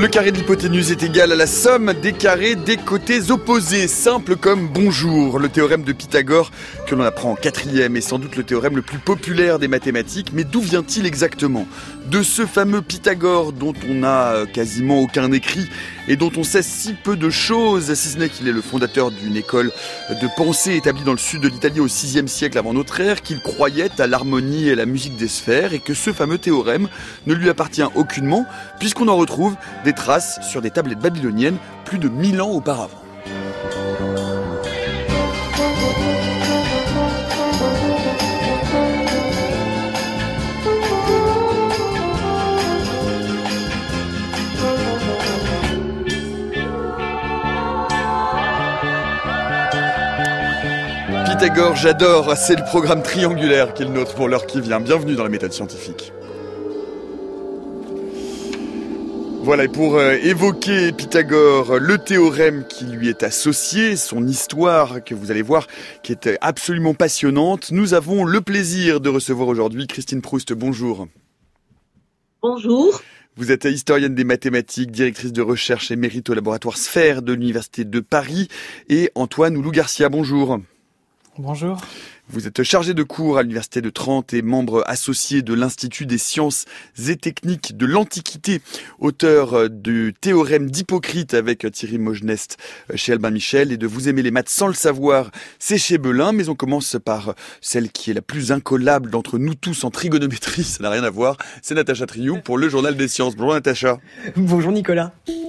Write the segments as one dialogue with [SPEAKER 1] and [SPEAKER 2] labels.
[SPEAKER 1] Le carré de l'hypoténuse est égal à la somme des carrés des côtés opposés. Simple comme bonjour. Le théorème de Pythagore que l'on apprend en 4e est sans doute le théorème le plus populaire des mathématiques. Mais d'où vient-il exactement ? De ce fameux Pythagore dont on n'a quasiment aucun écrit et dont on sait si peu de choses, si ce n'est qu'il est le fondateur d'une école de pensée établie dans le sud de l'Italie au 6e siècle avant notre ère, qu'il croyait à l'harmonie et à la musique des sphères et que ce fameux théorème ne lui appartient aucunement puisqu'on en retrouve des traces sur des tablettes babyloniennes plus de 1000 ans auparavant. Pythagore, j'adore, c'est le programme triangulaire qui est le nôtre pour l'heure qui vient. Bienvenue dans la méthode scientifique. Voilà, et pour évoquer Pythagore, le théorème qui lui est associé, son histoire que vous allez voir, qui est absolument passionnante, nous avons le plaisir de recevoir aujourd'hui Christine Proust. Bonjour.
[SPEAKER 2] Bonjour.
[SPEAKER 1] Vous êtes historienne des mathématiques, directrice de recherche émérite au laboratoire Sphère de l'Université de Paris, et Antoine Oulou-Garcia. Bonjour.
[SPEAKER 3] Bonjour.
[SPEAKER 1] Vous êtes chargé de cours à l'Université de Trente et membre associé de l'Institut des sciences et techniques de l'Antiquité, auteur du théorème d'Hypocrite avec Thierry Mogenest chez Albin Michel et de Vous aimez les maths sans le savoir, c'est chez Belin. Mais on commence par celle qui est la plus incollable d'entre nous tous en trigonométrie, ça n'a rien à voir, c'est Natacha Trioux pour le Journal des Sciences. Bonjour Natacha.
[SPEAKER 3] Bonjour Nicolas.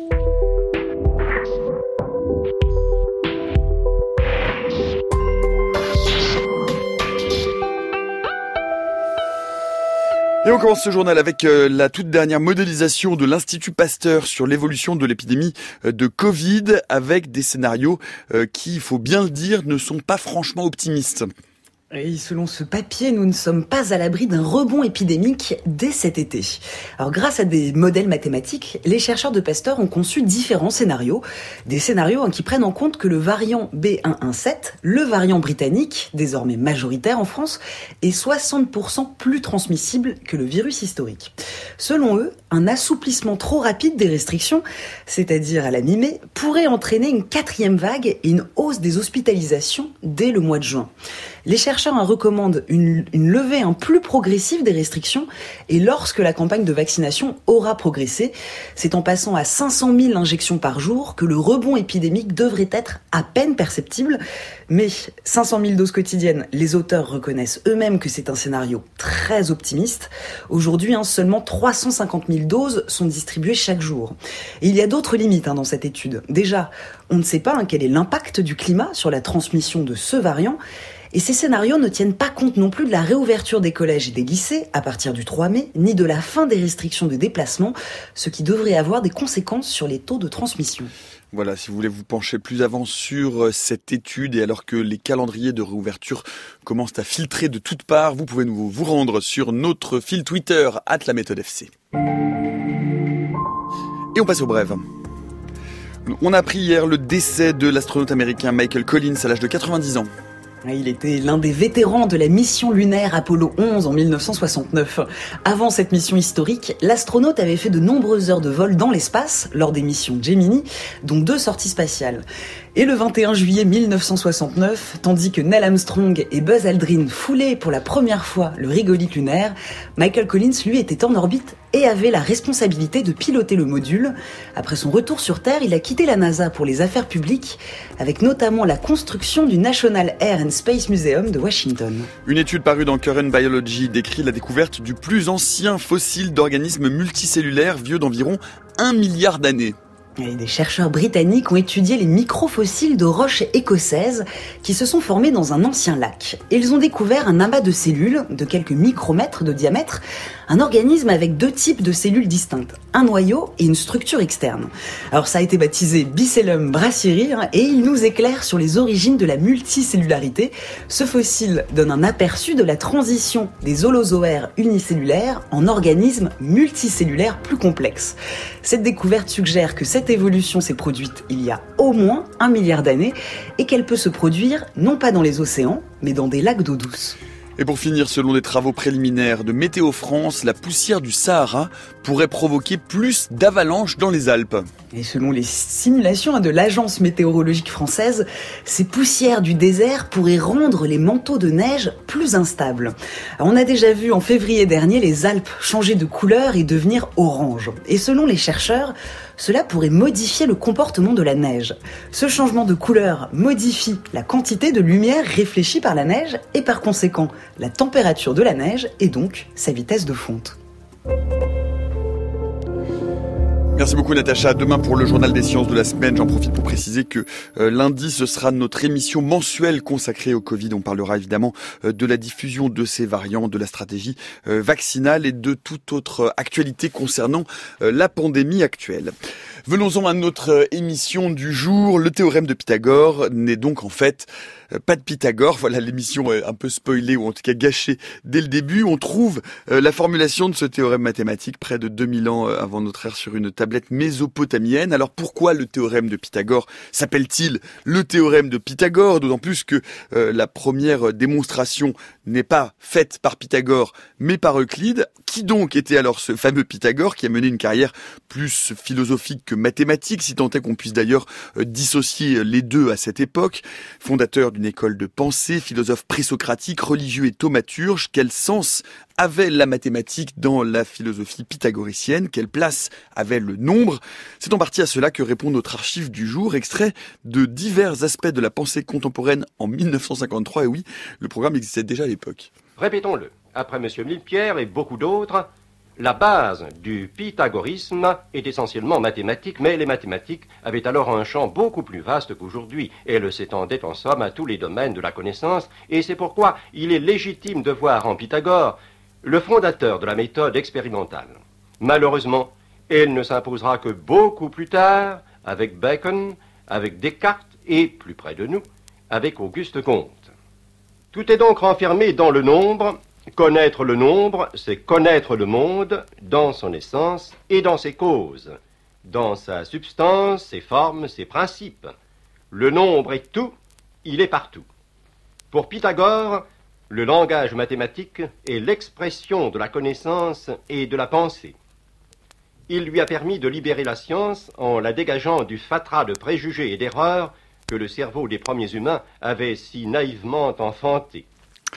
[SPEAKER 1] Et on commence ce journal avec la toute dernière modélisation de l'Institut Pasteur sur l'évolution de l'épidémie de Covid, avec des scénarios qui, il faut bien le dire, ne sont pas franchement optimistes.
[SPEAKER 3] Et selon ce papier, nous ne sommes pas à l'abri d'un rebond épidémique dès cet été. Alors, grâce à des modèles mathématiques, les chercheurs de Pasteur ont conçu différents scénarios. Des scénarios qui prennent en compte que le variant B117, le variant britannique, désormais majoritaire en France, est 60% plus transmissible que le virus historique. Selon eux, un assouplissement trop rapide des restrictions, c'est-à-dire à la mi-mai, pourrait entraîner une 4e vague et une hausse des hospitalisations dès le mois de juin. Les chercheurs recommandent une levée plus progressive des restrictions et lorsque la campagne de vaccination aura progressé, c'est en passant à 500 000 injections par jour que le rebond épidémique devrait être à peine perceptible. Mais 500 000 doses quotidiennes, les auteurs reconnaissent eux-mêmes que c'est un scénario très optimiste. Aujourd'hui, seulement 350 000 doses sont distribuées chaque jour. Et il y a d'autres limites dans cette étude. Déjà, on ne sait pas quel est l'impact du climat sur la transmission de ce variant. Et ces scénarios ne tiennent pas compte non plus de la réouverture des collèges et des lycées à partir du 3 mai, ni de la fin des restrictions de déplacement, ce qui devrait avoir des conséquences sur les taux de transmission.
[SPEAKER 1] Voilà, si vous voulez vous pencher plus avant sur cette étude et alors que les calendriers de réouverture commencent à filtrer de toutes parts, vous pouvez vous rendre sur notre fil Twitter @laméthode_fc. Et on passe aux brèves. On a appris hier le décès de l'astronaute américain Michael Collins à l'âge de 90 ans.
[SPEAKER 3] Il était l'un des vétérans de la mission lunaire Apollo 11 en 1969. Avant cette mission historique, l'astronaute avait fait de nombreuses heures de vol dans l'espace lors des missions Gemini, dont 2 sorties spatiales. Et le 21 juillet 1969, tandis que Neil Armstrong et Buzz Aldrin foulaient pour la première fois le régolithe lunaire, Michael Collins, lui, était en orbite et avait la responsabilité de piloter le module. Après son retour sur Terre, il a quitté la NASA pour les affaires publiques, avec notamment la construction du National Air and Space Museum de Washington.
[SPEAKER 1] Une étude parue dans Current Biology décrit la découverte du plus ancien fossile d'organismes multicellulaires vieux d'environ 1 milliard d'années.
[SPEAKER 3] Et des chercheurs britanniques ont étudié les microfossiles de roches écossaises qui se sont formés dans un ancien lac. Et ils ont découvert un amas de cellules de quelques micromètres de diamètre, un organisme avec 2 types de cellules distinctes, un noyau et une structure externe. Alors ça a été baptisé Bicellum brashieri et il nous éclaire sur les origines de la multicellularité. Ce fossile donne un aperçu de la transition des holozoaires unicellulaires en organismes multicellulaires plus complexes. Cette découverte suggère que cette évolution s'est produite il y a au moins 1 milliard d'années et qu'elle peut se produire non pas dans les océans, mais dans des lacs d'eau douce.
[SPEAKER 1] Et pour finir, selon des travaux préliminaires de Météo France, la poussière du Sahara pourrait provoquer plus d'avalanches dans les Alpes.
[SPEAKER 3] Et selon les simulations de l'Agence météorologique française, ces poussières du désert pourraient rendre les manteaux de neige plus instables. Alors, on a déjà vu en février dernier les Alpes changer de couleur et devenir orange. Et selon les chercheurs, cela pourrait modifier le comportement de la neige. Ce changement de couleur modifie la quantité de lumière réfléchie par la neige et par conséquent la température de la neige et donc sa vitesse de fonte.
[SPEAKER 1] Merci beaucoup Natacha. Demain pour le journal des sciences de la semaine, j'en profite pour préciser que lundi ce sera notre émission mensuelle consacrée au Covid. On parlera évidemment de la diffusion de ces variants, de la stratégie vaccinale et de toute autre actualité concernant la pandémie actuelle. Venons-en à notre émission du jour. Le théorème de Pythagore n'est donc en fait pas de Pythagore. Voilà, l'émission est un peu spoilée ou en tout cas gâchée dès le début. On trouve la formulation de ce théorème mathématique près de 2000 ans avant notre ère sur une tablette mésopotamienne. Alors pourquoi le théorème de Pythagore s'appelle-t-il le théorème de Pythagore? D'autant plus que la première démonstration n'est pas faite par Pythagore mais par Euclide. Qui donc était alors ce fameux Pythagore qui a mené une carrière plus philosophique que mathématique, si tant est qu'on puisse d'ailleurs dissocier les deux à cette époque? Fondateur d'une école de pensée, philosophe présocratique, religieux et thaumaturge, quel sens avait la mathématique dans la philosophie pythagoricienne? Quelle place avait le nombre? C'est en partie à cela que répond notre archive du jour, extrait de divers aspects de la pensée contemporaine en 1953. Et oui, le programme existait déjà à l'époque.
[SPEAKER 4] Répétons-le, après M. Millepierre et beaucoup d'autres, la base du pythagorisme est essentiellement mathématique, mais les mathématiques avaient alors un champ beaucoup plus vaste qu'aujourd'hui. Elles s'étendaient en somme à tous les domaines de la connaissance, et c'est pourquoi il est légitime de voir en Pythagore le fondateur de la méthode expérimentale. Malheureusement, elle ne s'imposera que beaucoup plus tard, avec Bacon, avec Descartes et, plus près de nous, avec Auguste Comte. Tout est donc renfermé dans le nombre. Connaître le nombre, c'est connaître le monde dans son essence et dans ses causes, dans sa substance, ses formes, ses principes. Le nombre est tout, il est partout. Pour Pythagore, le langage mathématique est l'expression de la connaissance et de la pensée. Il lui a permis de libérer la science en la dégageant du fatras de préjugés et d'erreurs que le cerveau des premiers humains avait si naïvement enfanté.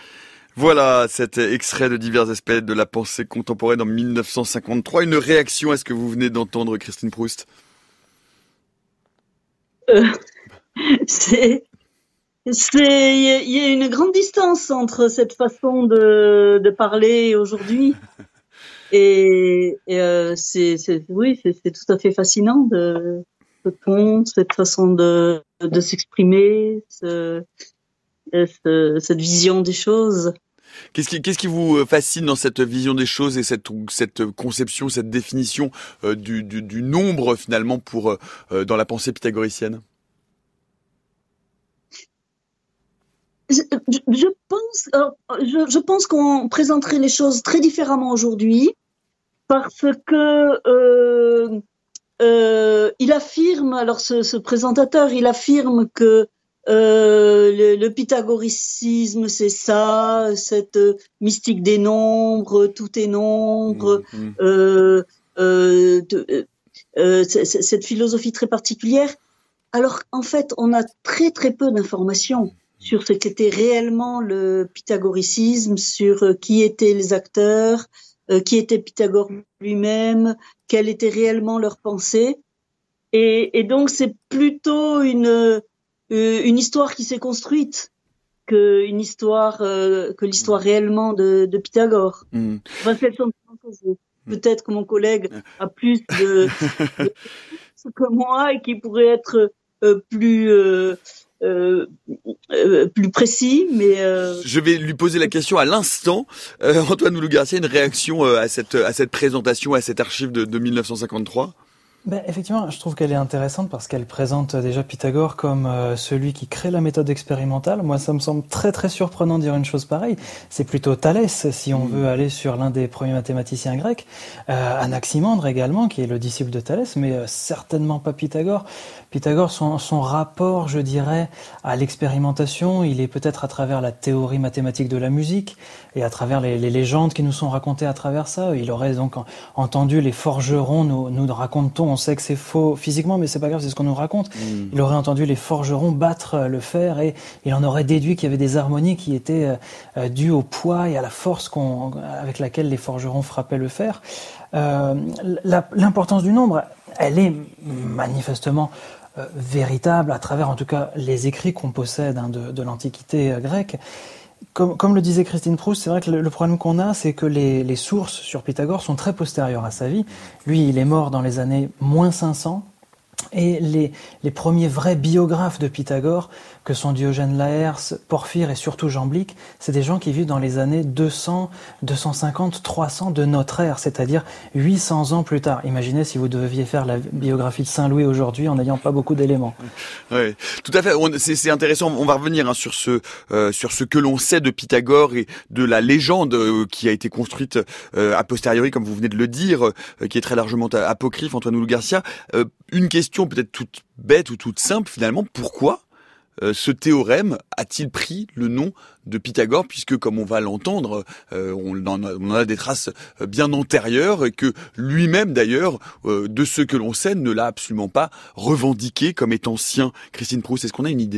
[SPEAKER 1] Voilà cet extrait de divers aspects de la pensée contemporaine en 1953. Une réaction à ce que vous venez d'entendre, Christine Proust?
[SPEAKER 2] Il y a une grande distance entre cette façon de parler aujourd'hui et c'est tout à fait fascinant de ce ton, cette façon de s'exprimer, cette vision des choses.
[SPEAKER 1] Qu'est-ce qui vous fascine dans cette vision des choses et cette conception, cette définition du nombre finalement dans la pensée pythagoricienne?
[SPEAKER 2] Je pense qu'on présenterait les choses très différemment aujourd'hui parce que il affirme, alors ce présentateur, il affirme que le pythagoricisme, c'est ça, cette mystique des nombres, tout est nombre, cette philosophie très particulière. Alors, en fait, on a très très peu d'informations sur ce qu'était réellement le pythagoricisme, sur qui étaient les acteurs, qui était Pythagore lui-même, quelle était réellement leur pensée. Et donc, c'est plutôt une histoire qui s'est construite que l'histoire réellement de Pythagore. Enfin, c'est le sentiment que j'ai. Peut-être que mon collègue a plus de que moi et qui pourrait être plus précis, mais
[SPEAKER 1] je vais lui poser la question à l'instant. Antoine Moulou-Garcia, une réaction à cette présentation, à cette archive de 1953?
[SPEAKER 5] Effectivement, je trouve qu'elle est intéressante parce qu'elle présente déjà Pythagore comme celui qui crée la méthode expérimentale. Moi, ça me semble très très surprenant de dire une chose pareille. C'est plutôt Thalès, si on veut aller sur l'un des premiers mathématiciens grecs. Anaximandre également, qui est le disciple de Thalès, mais certainement pas Pythagore. Pythagore, son rapport, je dirais, à l'expérimentation, il est peut-être à travers la théorie mathématique de la musique et à travers les légendes qui nous sont racontées à travers ça. Il aurait donc entendu les forgerons, nous raconte-t-on, on sait que c'est faux physiquement, mais c'est pas grave, c'est ce qu'on nous raconte. Il aurait entendu les forgerons battre le fer et il en aurait déduit qu'il y avait des harmonies qui étaient dues au poids et à la force avec laquelle les forgerons frappaient le fer. L'importance du nombre, elle est manifestement véritable à travers en tout cas les écrits qu'on possède de l'Antiquité grecque. Comme le disait Christine Proust, c'est vrai que le problème qu'on a, c'est que les sources sur Pythagore sont très postérieures à sa vie. Lui, il est mort dans les années moins 500. Et les premiers vrais biographes de Pythagore, que sont Diogène Laërce, Porphyre et surtout Jamblique, c'est des gens qui vivent dans les années 200, 250, 300 de notre ère, c'est-à-dire 800 ans plus tard. Imaginez si vous deviez faire la biographie de Saint-Louis aujourd'hui en n'ayant pas beaucoup d'éléments.
[SPEAKER 1] Oui, tout à fait. C'est intéressant. On va revenir sur ce que l'on sait de Pythagore et de la légende qui a été construite a posteriori, comme vous venez de le dire, qui est très largement apocryphe. Antoine Oulou-Garcia, une question peut-être toute bête ou toute simple finalement, pourquoi ce théorème a-t-il pris le nom de Pythagore, puisque comme on va l'entendre, on en a des traces bien antérieures et que lui-même d'ailleurs, de ce que l'on sait, ne l'a absolument pas revendiqué comme étant sien. Christine Proust, est-ce qu'on a une idée ?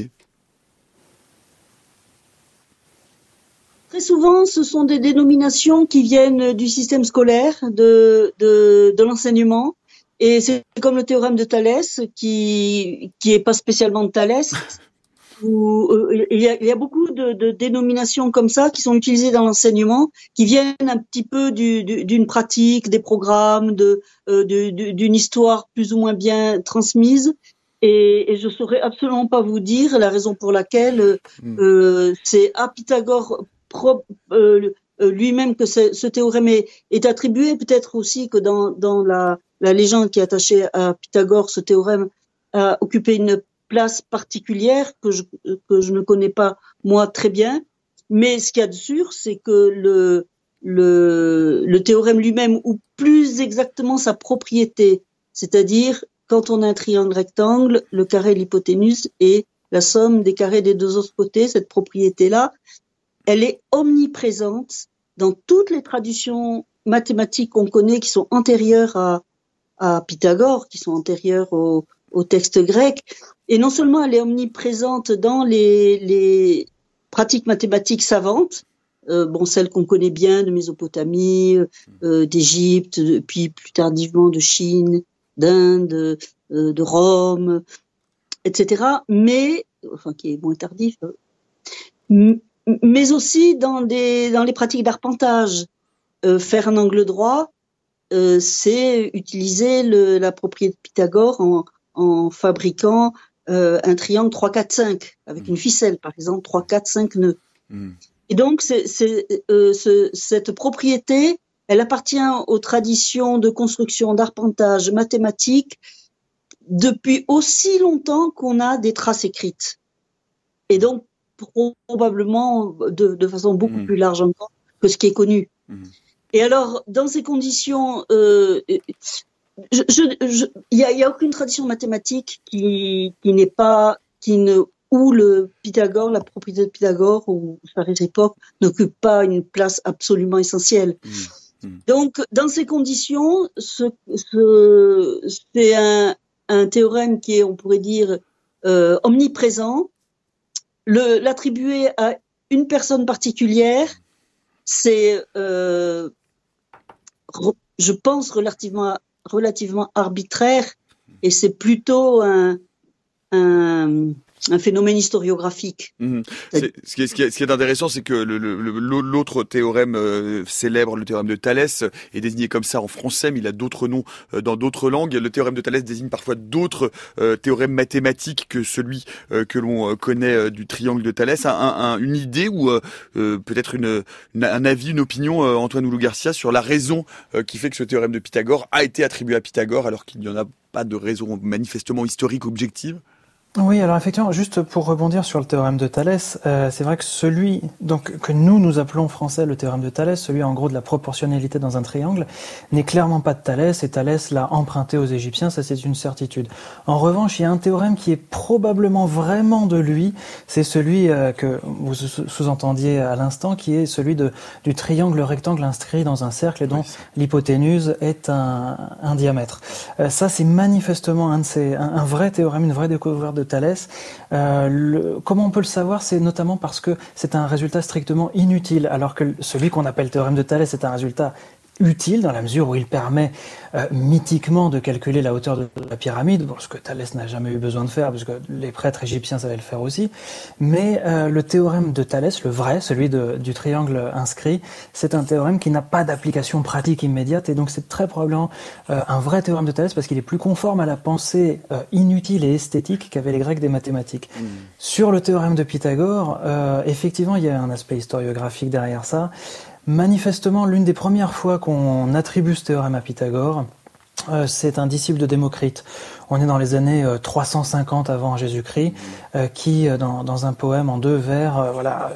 [SPEAKER 2] Très souvent, ce sont des dénominations qui viennent du système scolaire, de l'enseignement. Et c'est comme le théorème de Thalès, qui est pas spécialement de Thalès, où il y a beaucoup de dénominations comme ça qui sont utilisées dans l'enseignement, qui viennent un petit peu d'une pratique, des programmes, d'une histoire plus ou moins bien transmise. Et je saurais absolument pas vous dire la raison pour laquelle c'est à Pythagore lui-même que ce théorème est attribué, peut-être aussi que dans la légende qui est attachée à Pythagore, ce théorème a occupé une place particulière que je ne connais pas moi très bien. Mais ce qu'il y a de sûr, c'est que le théorème lui-même, ou plus exactement sa propriété, c'est-à-dire quand on a un triangle rectangle, le carré de l'hypoténuse et la somme des carrés des deux autres côtés, cette propriété-là, elle est omniprésente dans toutes les traditions mathématiques qu'on connaît qui sont antérieures à Pythagore, qui sont antérieures au texte grec. Et non seulement elle est omniprésente dans les pratiques mathématiques savantes, celles qu'on connaît bien de Mésopotamie, d'Égypte, puis plus tardivement de Chine, d'Inde, de Rome, etc. Mais, qui est moins tardif, mais aussi dans les pratiques d'arpentage. Faire un angle droit, c'est utiliser la propriété de Pythagore en fabriquant un triangle 3, 4, 5, avec une ficelle, par exemple, 3, 4, 5 nœuds. Et donc, cette propriété, elle appartient aux traditions de construction, d'arpentage, mathématiques, depuis aussi longtemps qu'on a des traces écrites. Et donc, probablement de façon beaucoup plus large encore que ce qui est connu. Et alors, dans ces conditions, il y a aucune tradition mathématique où le Pythagore, la propriété de Pythagore ou sa réciproque n'occupe pas une place absolument essentielle. Donc, dans ces conditions, c'est un théorème qui est, on pourrait dire, omniprésent. L'attribuer à une personne particulière, c'est, je pense, relativement arbitraire, et c'est plutôt un phénomène historiographique.
[SPEAKER 1] Ce qui est intéressant, c'est que l'autre théorème célèbre, le théorème de Thalès, est désigné comme ça en français, mais il a d'autres noms dans d'autres langues. Le théorème de Thalès désigne parfois d'autres théorèmes mathématiques que celui que l'on connaît du triangle de Thalès. Une idée ou peut-être un avis, une opinion, Antoine Oulou-Garcia, sur la raison qui fait que ce théorème de Pythagore a été attribué à Pythagore alors qu'il n'y en a pas de raison manifestement historique objective?
[SPEAKER 5] Oui, alors effectivement, juste pour rebondir sur le théorème de Thalès, c'est vrai que celui que nous appelons en français le théorème de Thalès, celui en gros de la proportionnalité dans un triangle, n'est clairement pas de Thalès, et Thalès l'a emprunté aux Égyptiens, ça c'est une certitude. En revanche, il y a un théorème qui est probablement vraiment de lui, c'est celui que vous sous-entendiez à l'instant, qui est celui du triangle rectangle inscrit dans un cercle et dont l'hypoténuse est un diamètre. Ça c'est manifestement un vrai théorème, une vraie découverte de Thalès. Comment on peut le savoir? C'est notamment parce que c'est un résultat strictement inutile, alors que celui qu'on appelle théorème de Thalès est un résultat utile dans la mesure où il permet mythiquement de calculer la hauteur de la pyramide, ce que Thalès n'a jamais eu besoin de faire, parce que les prêtres égyptiens savaient le faire aussi. Mais le théorème de Thalès, le vrai, celui du triangle inscrit, c'est un théorème qui n'a pas d'application pratique immédiate, et donc c'est très probablement un vrai théorème de Thalès parce qu'il est plus conforme à la pensée inutile et esthétique qu'avaient les Grecs des mathématiques. Sur le théorème de Pythagore, effectivement, il y a un aspect historiographique derrière ça. Manifestement, l'une des premières fois qu'on attribue ce théorème à Pythagore, c'est un disciple de Démocrite. On est dans les années 350 avant Jésus-Christ, qui, dans un poème en 2 vers,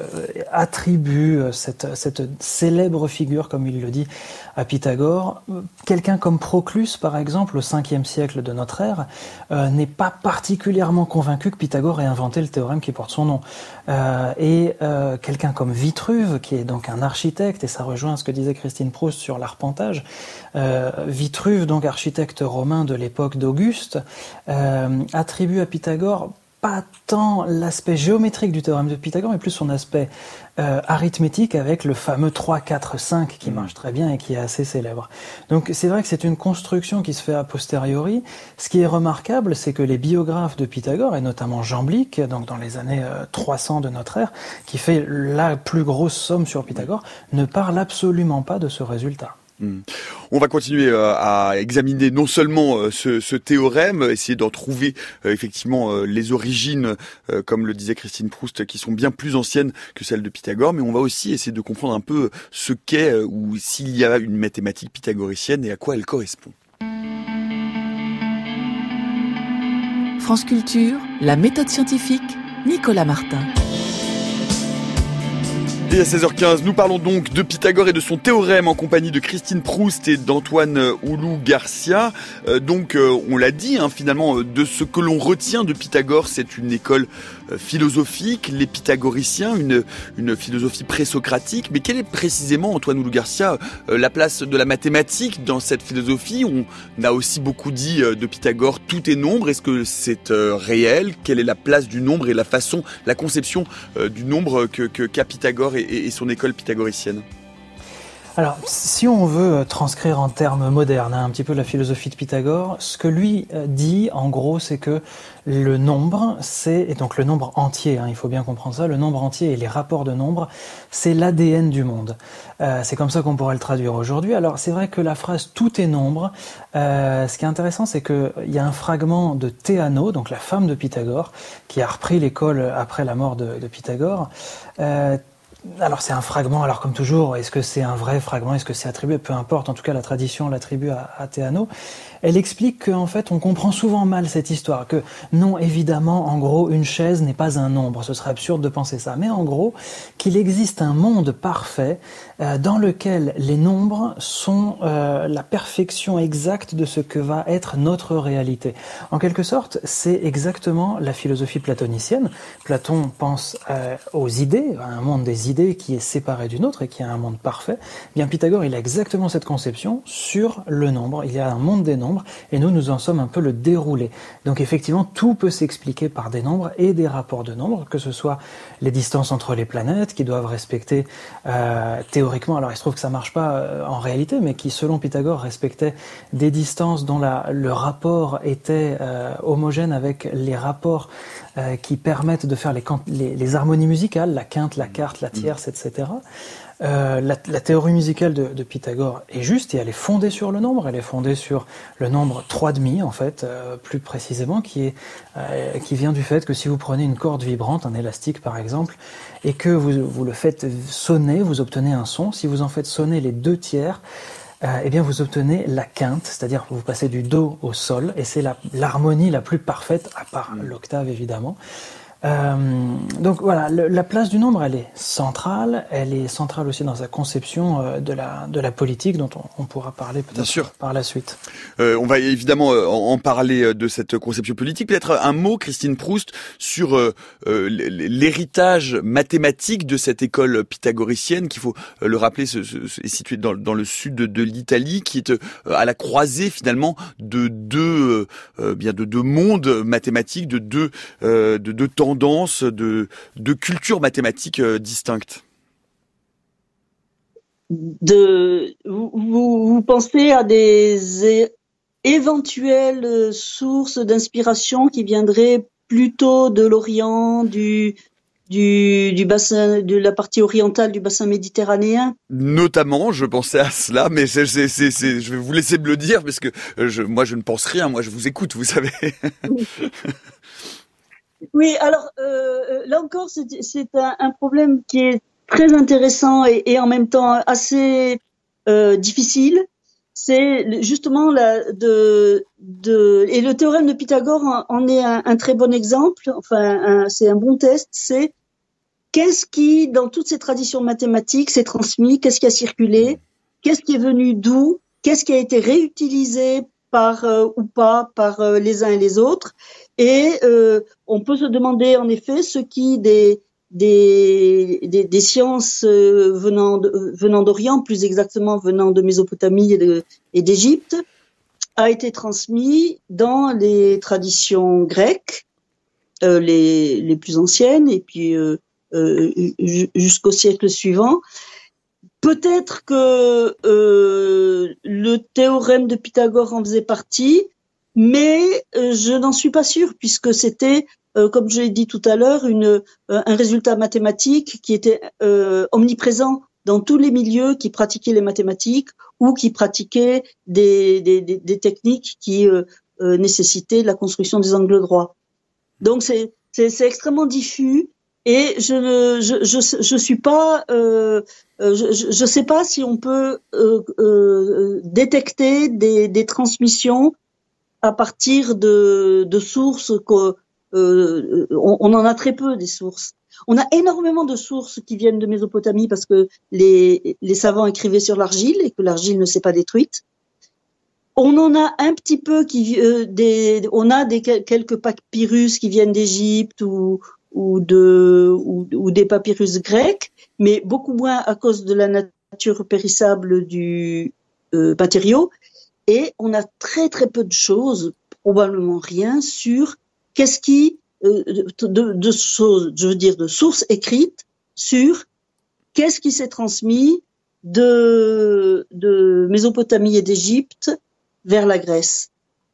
[SPEAKER 5] attribue cette célèbre figure, comme il le dit, à Pythagore. Quelqu'un comme Proclus, par exemple, au 5e siècle de notre ère, n'est pas particulièrement convaincu que Pythagore ait inventé le théorème qui porte son nom. Quelqu'un comme Vitruve, qui est donc un architecte, et ça rejoint ce que disait Christine Proust sur l'arpentage, Vitruve, donc architecte romain de l'époque d'Auguste, attribue à Pythagore pas tant l'aspect géométrique du théorème de Pythagore, mais plus son aspect arithmétique avec le fameux 3, 4, 5 qui marche très bien et qui est assez célèbre. Donc c'est vrai que c'est une construction qui se fait a posteriori. Ce qui est remarquable, c'est que les biographes de Pythagore, et notamment Jamblique, donc dans les années 300 de notre ère, qui fait la plus grosse somme sur Pythagore, ne parle absolument pas de ce résultat.
[SPEAKER 1] On va continuer à examiner non seulement ce théorème, essayer d'en trouver effectivement les origines, comme le disait Christine Proust, qui sont bien plus anciennes que celles de Pythagore, mais on va aussi essayer de comprendre un peu ce qu'est ou s'il y a une mathématique pythagoricienne et à quoi elle correspond.
[SPEAKER 6] France Culture, la méthode scientifique, Nicolas Martin.
[SPEAKER 1] Et à 16h15, nous parlons donc de Pythagore et de son théorème en compagnie de Christine Proust et d'Antoine Oulou-Garcia. On l'a dit, finalement, de ce que l'on retient de Pythagore, c'est une école philosophique, les pythagoriciens, une philosophie présocratique. Mais quelle est précisément, Antoine Oulou-Garcia, la place de la mathématique dans cette philosophie? On a aussi beaucoup dit de Pythagore, tout est nombre. Est-ce que c'est réel? Quelle est la place du nombre et la conception du nombre qu'a Pythagore et son école pythagoricienne?
[SPEAKER 5] Alors, si on veut transcrire en termes modernes un petit peu la philosophie de Pythagore, ce que lui dit, en gros, c'est que le nombre, et donc le nombre entier, il faut bien comprendre ça, le nombre entier et les rapports de nombre, c'est l'ADN du monde. C'est comme ça qu'on pourrait le traduire aujourd'hui. Alors, c'est vrai que la phrase « tout est nombre », ce qui est intéressant, c'est qu'il y a un fragment de Théano, donc la femme de Pythagore, qui a repris l'école après la mort de Pythagore. Alors c'est un fragment, alors comme toujours, est-ce que c'est un vrai fragment, est-ce que c'est attribué, peu importe, en tout cas la tradition l'attribue à Théano. Elle explique qu'en fait on comprend souvent mal cette histoire, que non évidemment en gros une chaise n'est pas un nombre, ce serait absurde de penser ça, mais en gros qu'il existe un monde parfait dans lequel les nombres sont la perfection exacte de ce que va être notre réalité. En quelque sorte, c'est exactement la philosophie platonicienne. Platon pense aux idées, à un monde des idées qui est séparé du nôtre et qui a un monde parfait. Bien Pythagore, il a exactement cette conception sur le nombre. Il y a un monde des nombres nombres, et nous en sommes un peu le déroulé. Donc effectivement, tout peut s'expliquer par des nombres et des rapports de nombres, que ce soit les distances entre les planètes, qui doivent respecter théoriquement, alors il se trouve que ça marche pas en réalité, mais qui selon Pythagore respectait des distances dont le rapport était homogène avec les rapports qui permettent de faire les harmonies musicales, la quinte, la quarte, la tierce, etc. La théorie musicale de Pythagore est juste et elle est fondée sur le nombre. Elle est fondée sur le nombre 3,5 en fait, plus précisément, qui vient du fait que si vous prenez une corde vibrante, un élastique par exemple, et que vous le faites sonner, vous obtenez un son. Si vous en faites sonner les 2/3, eh bien vous obtenez la quinte, c'est-à-dire que vous passez du do au sol, et c'est l'harmonie la plus parfaite, à part l'octave évidemment. Donc voilà, la place du nombre, elle est centrale aussi dans sa conception de la politique, dont on pourra parler peut-être par la suite.
[SPEAKER 1] On va évidemment en parler de cette conception politique. Peut-être un mot, Christine Proust, sur l'héritage mathématique de cette école pythagoricienne, qu'il faut le rappeler, est située dans le sud de l'Italie, qui est à la croisée finalement de deux mondes mathématiques, de deux tendances, de cultures mathématiques distinctes.
[SPEAKER 2] Vous pensez à des éventuelles sources d'inspiration qui viendraient plutôt de l'Orient, du bassin, de la partie orientale du bassin méditerranéen?
[SPEAKER 1] Notamment, je pensais à cela, mais je vais vous laisser me le dire parce que moi je ne pense rien, moi je vous écoute, vous savez.
[SPEAKER 2] Oui, alors là encore, c'est un problème qui est très intéressant et en même temps assez difficile. C'est justement et le théorème de Pythagore en est un très bon exemple. Enfin, c'est un bon test. C'est qu'est-ce qui, dans toutes ces traditions mathématiques, s'est transmis, qu'est-ce qui a circulé, qu'est-ce qui est venu d'où, qu'est-ce qui a été réutilisé par ou pas par les uns et les autres. Et on peut se demander en effet ce qui des sciences venant d'Orient, plus exactement venant de Mésopotamie et d'Égypte, a été transmis dans les traditions grecques, les plus anciennes, et puis jusqu'au siècle suivant. Peut-être que le théorème de Pythagore en faisait partie, mais je n'en suis pas sûre, puisque c'était, comme je l'ai dit tout à l'heure, un résultat mathématique qui était omniprésent dans tous les milieux qui pratiquaient les mathématiques ou qui pratiquaient des techniques qui nécessitaient la construction des angles droits. Donc c'est extrêmement diffus. Et je suis pas, je sais pas si on peut détecter des transmissions à partir de sources on en a très peu des sources. On a énormément de sources qui viennent de Mésopotamie parce que les savants écrivaient sur l'argile et que l'argile ne s'est pas détruite. On en a un petit peu on a quelques papyrus qui viennent d'Égypte ou des papyrus grecs, mais beaucoup moins à cause de la nature périssable du matériau. Et on a très très peu de choses, probablement rien, sur qu'est-ce qui de sources écrites sur qu'est-ce qui s'est transmis de Mésopotamie et d'Égypte vers la Grèce.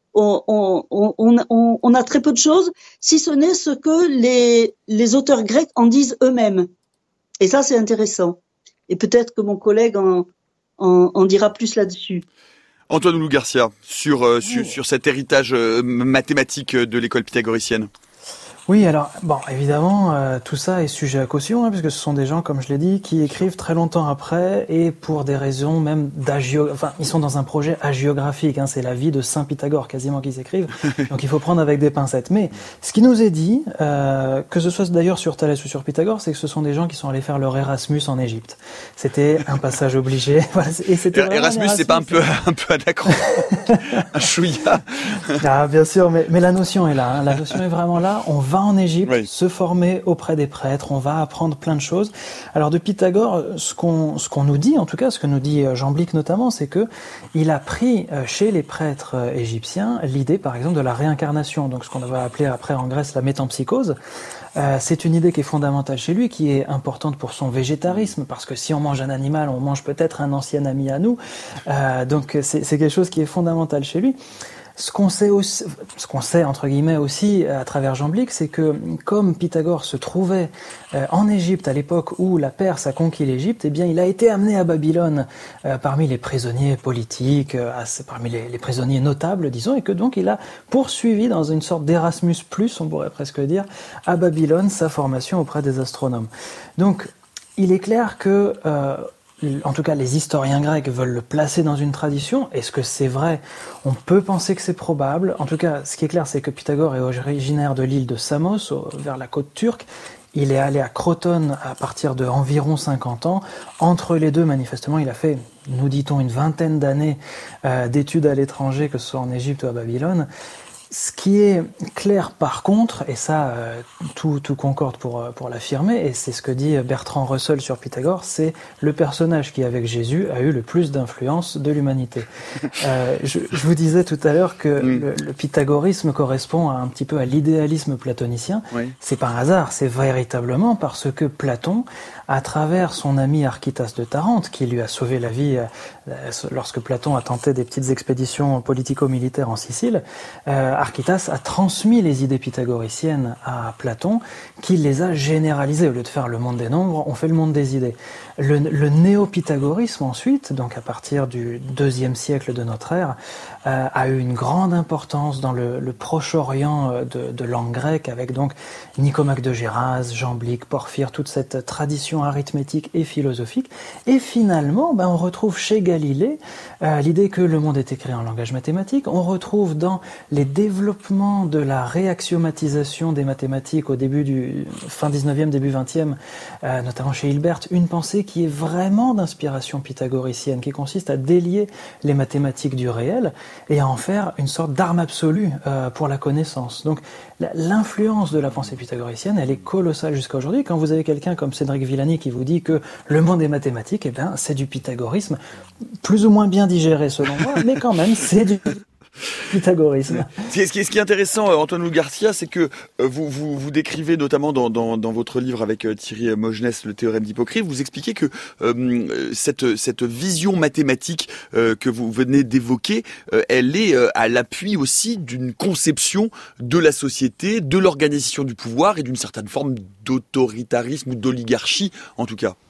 [SPEAKER 2] On a très peu de choses, si ce n'est ce que les auteurs grecs en disent eux-mêmes. Et ça, c'est intéressant. Et peut-être que mon collègue en dira plus là-dessus.
[SPEAKER 1] Antoine Oulou-Garcia, sur cet héritage mathématique de l'école pythagoricienne.
[SPEAKER 5] Oui, alors, bon, évidemment, tout ça est sujet à caution, puisque ce sont des gens, comme je l'ai dit, qui écrivent très longtemps après, et pour des raisons même ils sont dans un projet hagiographique, c'est la vie de Saint Pythagore, quasiment, qu'ils écrivent, donc il faut prendre avec des pincettes. Mais, ce qui nous est dit, que ce soit d'ailleurs sur Thalès ou sur Pythagore, c'est que ce sont des gens qui sont allés faire leur Erasmus en Égypte. C'était un passage obligé, voilà, et c'était
[SPEAKER 1] Erasmus, c'est pas un peu anacron, un chouïa.
[SPEAKER 5] Ah, bien sûr, mais la notion est là, la notion est vraiment là, on va va en Égypte se former auprès des prêtres, on va apprendre plein de choses. Alors de Pythagore, ce qu'on nous dit, en tout cas, ce que nous dit Jean Blic notamment, c'est que il a pris chez les prêtres égyptiens l'idée, par exemple, de la réincarnation, donc ce qu'on va appeler après en Grèce la métempsychose. C'est une idée qui est fondamentale chez lui, qui est importante pour son végétarisme, parce que si on mange un animal, on mange peut-être un ancien ami à nous. Donc c'est quelque chose qui est fondamental chez lui. Ce qu'on sait entre guillemets aussi à travers Jean Blic, c'est que comme Pythagore se trouvait en Égypte à l'époque où la Perse a conquis l'Égypte, eh bien il a été amené à Babylone parmi les prisonniers politiques, parmi les prisonniers notables, disons, et que donc il a poursuivi dans une sorte d'Erasmus+, on pourrait presque dire, à Babylone sa formation auprès des astronomes. Donc il est clair que en tout cas, les historiens grecs veulent le placer dans une tradition. Est-ce que c'est vrai? On peut penser que c'est probable. En tout cas, ce qui est clair, c'est que Pythagore est originaire de l'île de Samos, vers la côte turque. Il est allé à Crotone à partir de environ 50 ans. Entre les deux, manifestement, il a fait, nous dit-on, une vingtaine d'années d'études à l'étranger, que ce soit en Égypte ou à Babylone. Ce qui est clair par contre, et ça tout concorde pour l'affirmer, et c'est ce que dit Bertrand Russell sur Pythagore, c'est le personnage qui avec Jésus a eu le plus d'influence de l'humanité. Je vous disais tout à l'heure que le pythagorisme correspond un petit peu à l'idéalisme platonicien. Oui. C'est par hasard, c'est véritablement parce que Platon, à travers son ami Archytas de Tarente, qui lui a sauvé la vie lorsque Platon a tenté des petites expéditions politico-militaires en Sicile, Archytas a transmis les idées pythagoriciennes à Platon, qui les a généralisées. Au lieu de faire le monde des nombres, on fait le monde des idées. Le néo-pythagorisme ensuite, donc à partir du IIe siècle de notre ère, a eu une grande importance dans le Proche-Orient de langue grecque, avec donc Nicomaque de Géras, Jean Blic, Porphyre, toute cette tradition arithmétique et philosophique. Et finalement, on retrouve chez Galilée l'idée que le monde est écrit en langage mathématique. On retrouve dans les développements de la réaxiomatisation des mathématiques au début du fin 19e, début 20e, notamment chez Hilbert, une pensée qui est vraiment d'inspiration pythagoricienne, qui consiste à délier les mathématiques du réel et à en faire une sorte d'arme absolue pour la connaissance. Donc l'influence de la pensée pythagoricienne, elle est colossale jusqu'à aujourd'hui. Quand vous avez quelqu'un comme Cédric Villani qui vous dit que le monde est mathématique, eh bien c'est du pythagorisme, plus ou moins bien digéré selon moi, mais quand même c'est du pythagorisme.
[SPEAKER 1] Ce qui est intéressant, Antoine Loup Garcia, c'est que vous décrivez notamment dans votre livre avec Thierry Mogenès, le théorème d'Hippocrate, vous expliquez que cette vision mathématique que vous venez d'évoquer, elle est à l'appui aussi d'une conception de la société, de l'organisation du pouvoir et d'une certaine forme d'autoritarisme ou d'oligarchie en tout cas.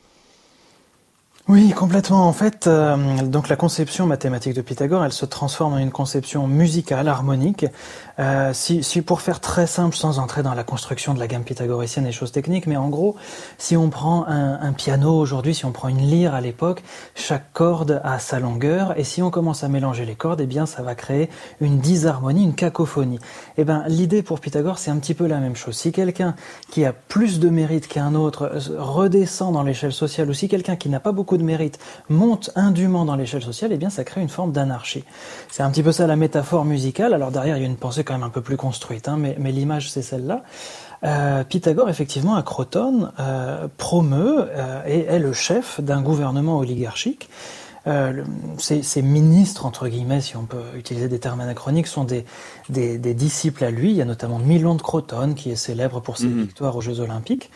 [SPEAKER 5] Oui, complètement. En fait, donc la conception mathématique de Pythagore, elle se transforme en une conception musicale, harmonique. Si pour faire très simple, sans entrer dans la construction de la gamme pythagoricienne et choses techniques, mais en gros, si on prend un piano aujourd'hui, si on prend une lyre à l'époque, chaque corde a sa longueur, et si on commence à mélanger les cordes, eh bien, ça va créer une disharmonie, une cacophonie. Eh ben, l'idée pour Pythagore, c'est un petit peu la même chose. Si quelqu'un qui a plus de mérite qu'un autre redescend dans l'échelle sociale, ou si quelqu'un qui n'a pas beaucoup de mérite monte indûment dans l'échelle sociale, eh bien ça crée une forme d'anarchie. C'est un petit peu ça la métaphore musicale. Alors derrière il y a une pensée quand même un peu plus construite, mais l'image c'est celle-là. Pythagore effectivement à Crotone promeut et est le chef d'un gouvernement oligarchique. Ces ministres, entre guillemets, si on peut utiliser des termes anachroniques, sont des disciples à lui. Il y a notamment Milon de Crotone qui est célèbre pour ses victoires aux Jeux Olympiques.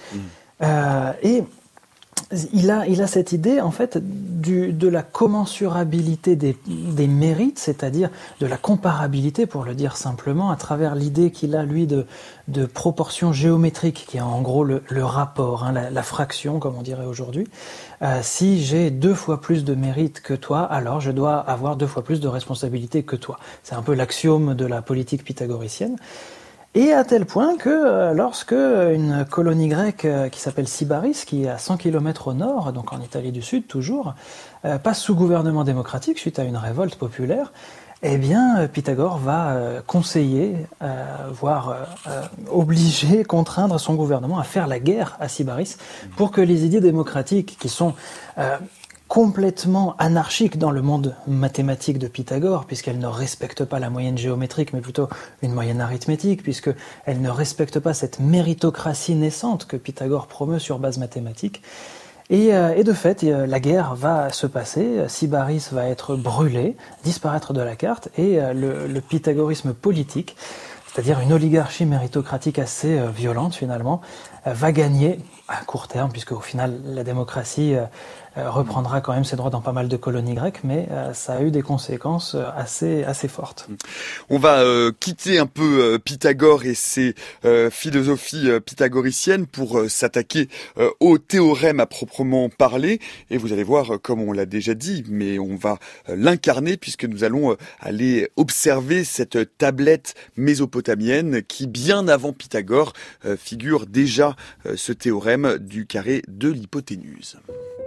[SPEAKER 5] Et il a cette idée en fait de la commensurabilité des mérites, c'est-à-dire de la comparabilité, pour le dire simplement, à travers l'idée qu'il a lui de proportion géométrique, qui est en gros le rapport, la fraction comme on dirait aujourd'hui. Si j'ai 2 fois plus de mérite que toi, alors je dois avoir 2 fois plus de responsabilité que toi. C'est un peu l'axiome de la politique pythagoricienne. Et à tel point que lorsque une colonie grecque qui s'appelle Sybaris, qui est à 100 km au nord, donc en Italie du Sud toujours, passe sous gouvernement démocratique suite à une révolte populaire, eh bien Pythagore va conseiller, voire obliger, contraindre son gouvernement à faire la guerre à Sybaris pour que les idées démocratiques qui sont complètement anarchique dans le monde mathématique de Pythagore, puisqu'elle ne respecte pas la moyenne géométrique, mais plutôt une moyenne arithmétique, puisqu'elle ne respecte pas cette méritocratie naissante que Pythagore promeut sur base mathématique. Et de fait, la guerre va se passer, Sybaris va être brûlé, disparaître de la carte, et le pythagorisme politique, c'est-à-dire une oligarchie méritocratique assez violente finalement, va gagner à court terme, puisque au final la démocratie reprendra quand même ses droits dans pas mal de colonies grecques, mais ça a eu des conséquences assez fortes.
[SPEAKER 1] On va quitter un peu Pythagore et ses philosophies pythagoriciennes pour s'attaquer au théorème à proprement parler. Et vous allez voir, comme on l'a déjà dit, mais on va l'incarner puisque nous allons aller observer cette tablette mésopotamienne qui, bien avant Pythagore, figure déjà ce théorème du carré de l'hypoténuse.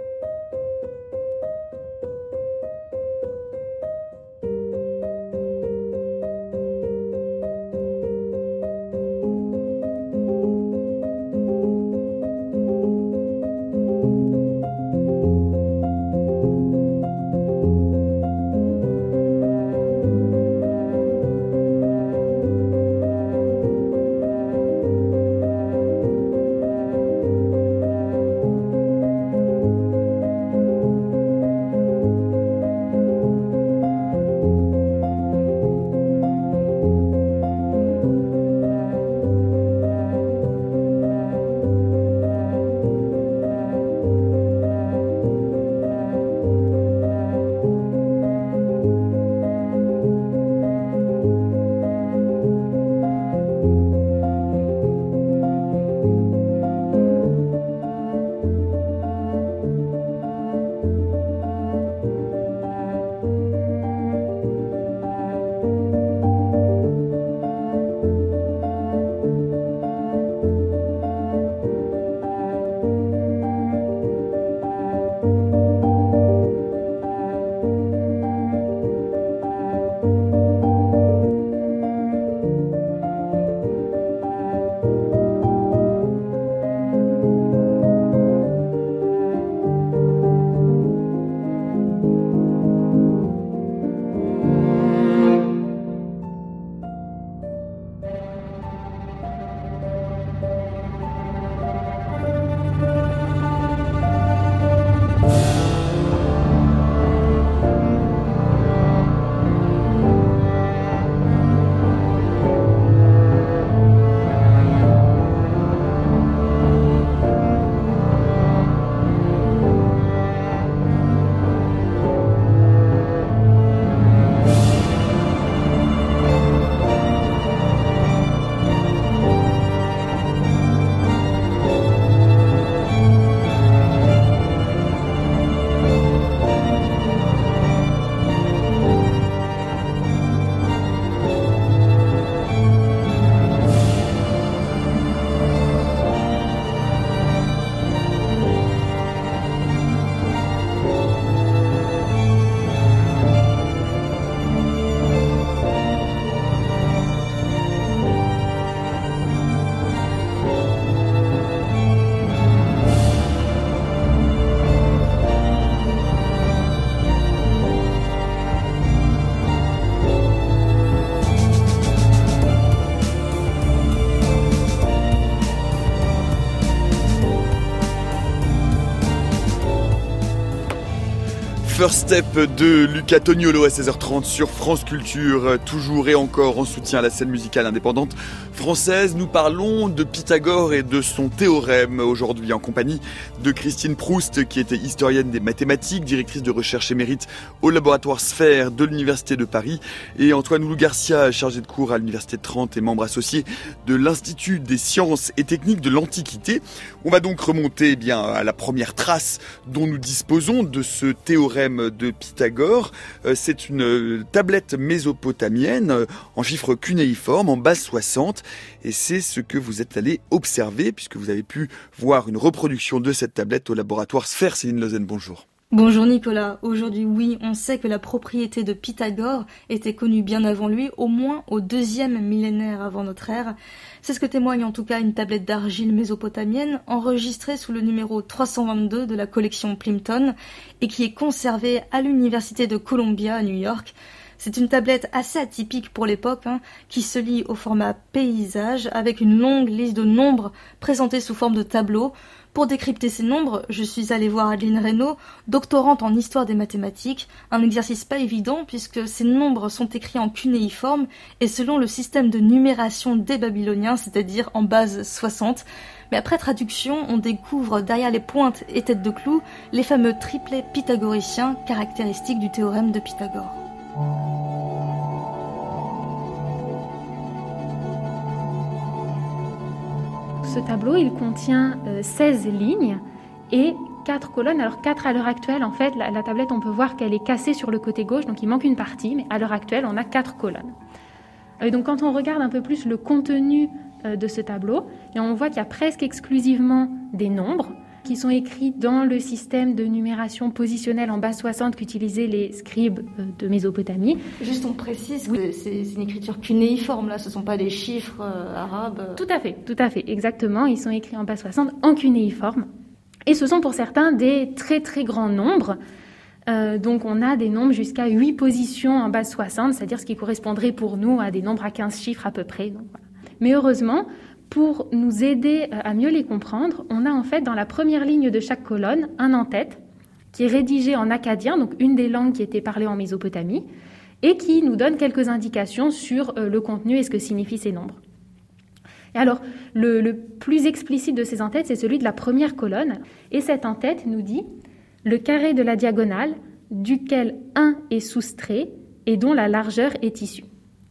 [SPEAKER 1] First Step de Luca Toniolo à 16h30 sur France Culture, toujours et encore en soutien à la scène musicale indépendante française. Nous parlons de Pythagore et de son théorème aujourd'hui en compagnie de Christine Proust, qui était historienne des mathématiques, directrice de recherche émérite au laboratoire Sphère de l'Université de Paris, et Antoine Oulou Garcia, chargé de cours à l'Université de Trente et membre associé de l'Institut des sciences et techniques de l'Antiquité. On va donc remonter à la première trace dont nous disposons de ce théorème de Pythagore. C'est une tablette mésopotamienne en chiffres cunéiformes, en base 60, et c'est ce que vous êtes allé observer puisque vous avez pu voir une reproduction de cette tablette au laboratoire Sphère. Céline Lozen, bonjour.
[SPEAKER 7] Bonjour Nicolas, aujourd'hui oui, on sait que la propriété de Pythagore était connue bien avant lui, au moins au 2e millénaire avant notre ère. C'est ce que témoigne en tout cas une tablette d'argile mésopotamienne enregistrée sous le numéro 322 de la collection Plimpton et qui est conservée à l'université de Columbia à New York. C'est une tablette assez atypique pour l'époque, qui se lit au format paysage avec une longue liste de nombres présentés sous forme de tableaux. Pour décrypter ces nombres, je suis allée voir Adeline Reynaud, doctorante en histoire des mathématiques, un exercice pas évident puisque ces nombres sont écrits en cunéiforme et selon le système de numération des Babyloniens, c'est-à-dire en base 60. Mais après traduction, on découvre derrière les pointes et têtes de clous les fameux triplets pythagoriciens caractéristiques du théorème de Pythagore.
[SPEAKER 8] Ce tableau, il contient 16 lignes et 4 colonnes. Alors 4 à l'heure actuelle, en fait, la tablette, on peut voir qu'elle est cassée sur le côté gauche, donc il manque une partie, mais à l'heure actuelle, on a 4 colonnes. Et donc quand on regarde un peu plus le contenu de ce tableau, et on voit qu'il y a presque exclusivement des nombres qui sont écrits dans le système de numération positionnelle en base 60 qu'utilisaient les scribes de Mésopotamie.
[SPEAKER 7] Juste on précise que c'est une écriture cunéiforme, là, ce ne sont pas des chiffres arabes.
[SPEAKER 8] Tout à fait, exactement. Ils sont écrits en base 60 en cunéiforme. Et ce sont pour certains des très très grands nombres. Donc on a des nombres jusqu'à 8 positions en base 60, c'est-à-dire ce qui correspondrait pour nous à des nombres à 15 chiffres à peu près. Donc, voilà. Mais heureusement, pour nous aider à mieux les comprendre, on a en fait dans la première ligne de chaque colonne un en-tête qui est rédigé en akkadien, donc une des langues qui était parlée en Mésopotamie, et qui nous donne quelques indications sur le contenu et ce que signifient ces nombres. Et alors, le plus explicite de ces en-têtes, c'est celui de la première colonne, et cet en-tête nous dit le carré de la diagonale duquel 1 est soustrait et dont la largeur est issue.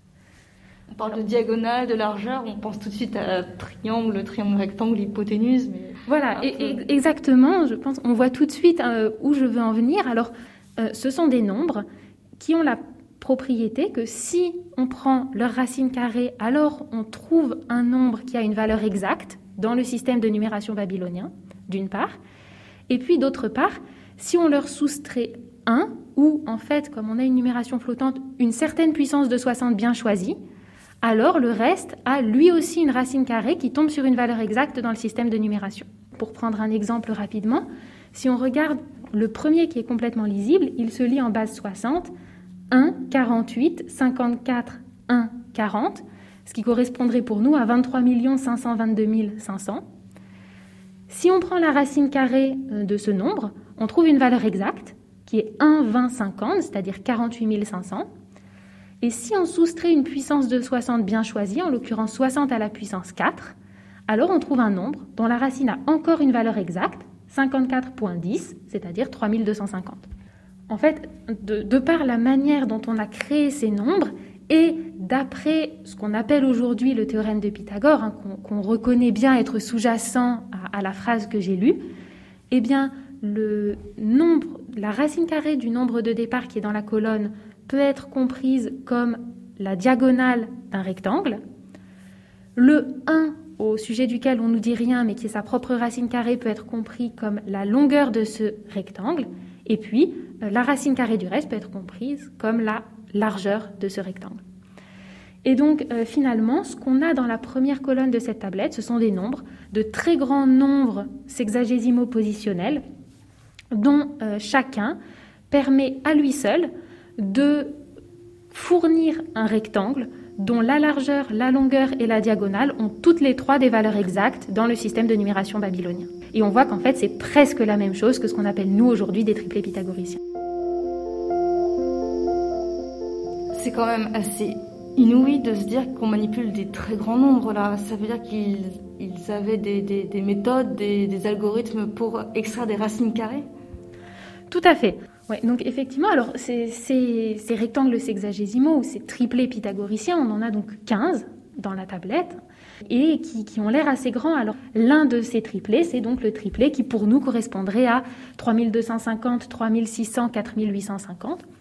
[SPEAKER 7] On parle de diagonale, de largeur, on pense tout de suite à triangle, rectangle, hypoténuse. Mais
[SPEAKER 8] voilà, exactement, je pense, on voit tout de suite où je veux en venir. Alors, ce sont des nombres qui ont la propriété que si on prend leur racine carrée, alors on trouve un nombre qui a une valeur exacte dans le système de numération babylonien, d'une part. Et puis, d'autre part, si on leur soustrait 1, ou en fait, comme on a une numération flottante, une certaine puissance de 60 bien choisie, alors le reste a lui aussi une racine carrée qui tombe sur une valeur exacte dans le système de numération. Pour prendre un exemple rapidement, si on regarde le premier qui est complètement lisible, il se lit en base 60, 1, 48, 54, 1, 40, ce qui correspondrait pour nous à 23 522 500. Si on prend la racine carrée de ce nombre, on trouve une valeur exacte qui est 1, 20, 50, c'est-à-dire 48 500. Et si on soustrait une puissance de 60 bien choisie, en l'occurrence 60 à la puissance 4, alors on trouve un nombre dont la racine a encore une valeur exacte, 54,10, c'est-à-dire 3250. En fait, de par la manière dont on a créé ces nombres, et d'après ce qu'on appelle aujourd'hui le théorème de Pythagore, qu'on reconnaît bien être sous-jacent à la phrase que j'ai lue, eh bien, la racine carrée du nombre de départ qui est dans la colonne peut être comprise comme la diagonale d'un rectangle. Le 1, au sujet duquel on ne nous dit rien, mais qui est sa propre racine carrée, peut être compris comme la longueur de ce rectangle. Et puis, la racine carrée du reste peut être comprise comme la largeur de ce rectangle. Et donc, finalement, ce qu'on a dans la première colonne de cette tablette, ce sont des nombres, de très grands nombres sexagésimaux positionnels, dont chacun permet à lui seul de fournir un rectangle dont la largeur, la longueur et la diagonale ont toutes les trois des valeurs exactes dans le système de numération babylonien. Et on voit qu'en fait, c'est presque la même chose que ce qu'on appelle nous aujourd'hui des triplets pythagoriciens.
[SPEAKER 7] C'est quand même assez inouï de se dire qu'on manipule des très grands nombres là. Ça veut dire qu'ils avaient des méthodes, des algorithmes pour extraire des racines carrées ?
[SPEAKER 8] Tout à fait. Ouais, donc effectivement, alors ces rectangles sexagésimaux ou ces triplets pythagoriciens, on en a donc 15 dans la tablette et qui ont l'air assez grands. Alors l'un de ces triplets, c'est donc le triplet qui pour nous correspondrait à 3250, 3600, 4850, qui est un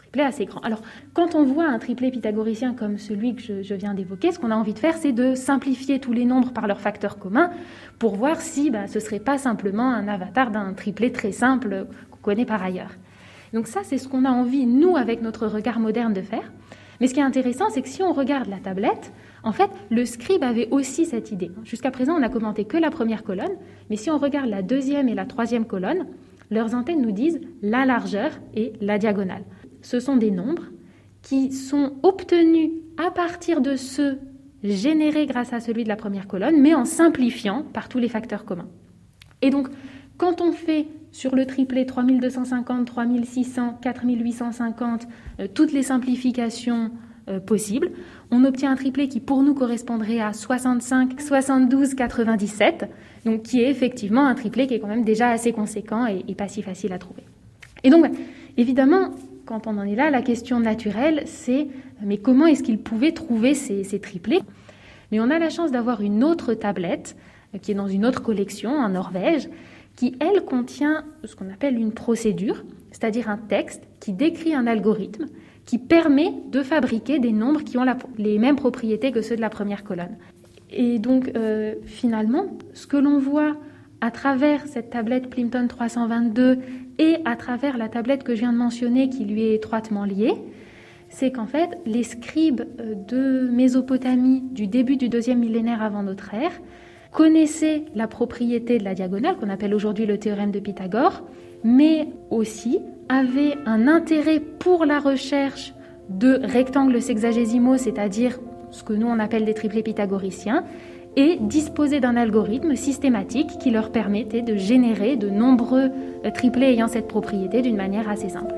[SPEAKER 8] triplet assez grand. Alors, quand on voit un triplet pythagoricien comme celui que je viens d'évoquer, ce qu'on a envie de faire, c'est de simplifier tous les nombres par leurs facteurs communs pour voir si ce ne serait pas simplement un avatar d'un triplet très simple qu'on connaît par ailleurs. Donc ça, c'est ce qu'on a envie, nous, avec notre regard moderne, de faire. Mais ce qui est intéressant, c'est que si on regarde la tablette, en fait, le scribe avait aussi cette idée. Jusqu'à présent, on n'a commenté que la première colonne, mais si on regarde la deuxième et la troisième colonne, leurs antennes nous disent la largeur et la diagonale. Ce sont des nombres qui sont obtenus à partir de ceux générés grâce à celui de la première colonne, mais en simplifiant par tous les facteurs communs. Et donc, quand on fait sur le triplet 3250, 3600, 4850, toutes les simplifications possibles, on obtient un triplet qui pour nous correspondrait à 65, 72, 97, donc qui est effectivement un triplet qui est quand même déjà assez conséquent et pas si facile à trouver. Et donc, évidemment, quand on en est là, la question naturelle, c'est mais comment est-ce qu'ils pouvaient trouver ces triplets ? Mais on a la chance d'avoir une autre tablette qui est dans une autre collection en Norvège, qui, elle, contient ce qu'on appelle une procédure, c'est-à-dire un texte qui décrit un algorithme qui permet de fabriquer des nombres qui ont les mêmes propriétés que ceux de la première colonne. Et donc, finalement, ce que l'on voit à travers cette tablette Plimpton 322 et à travers la tablette que je viens de mentionner qui lui est étroitement liée, c'est qu'en fait, les scribes de Mésopotamie du début du 2e millénaire avant notre ère connaissaient la propriété de la diagonale, qu'on appelle aujourd'hui le théorème de Pythagore, mais aussi avaient un intérêt pour la recherche de rectangles sexagésimaux, c'est-à-dire ce que nous on appelle des triplets pythagoriciens, et disposaient d'un algorithme systématique qui leur permettait de générer de nombreux triplets ayant cette propriété d'une manière assez simple.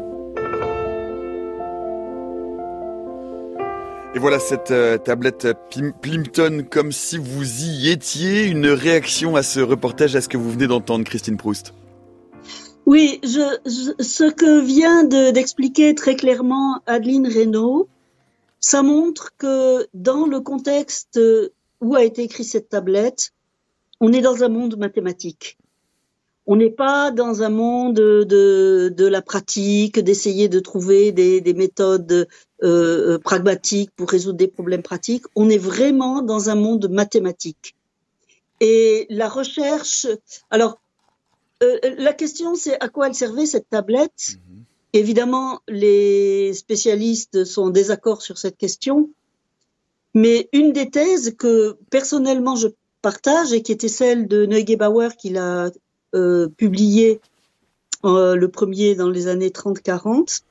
[SPEAKER 1] Et voilà cette tablette Plimpton comme si vous y étiez. Une réaction à ce reportage, à ce que vous venez d'entendre, Christine Proust?
[SPEAKER 2] Oui, ce que vient d'expliquer très clairement Adeline Reynaud, ça montre que dans le contexte où a été écrite cette tablette, on est dans un monde mathématique. On n'est pas dans un monde de la pratique, d'essayer de trouver des méthodes pragmatiques pour résoudre des problèmes pratiques. On est vraiment dans un monde mathématique. Et la recherche... Alors, la question, c'est à quoi elle servait, cette tablette ? Évidemment, les spécialistes sont en désaccord sur cette question. Mais une des thèses que, personnellement, je partage et qui était celle de Neugebauer, qui l'a publié le premier dans les années 30-40.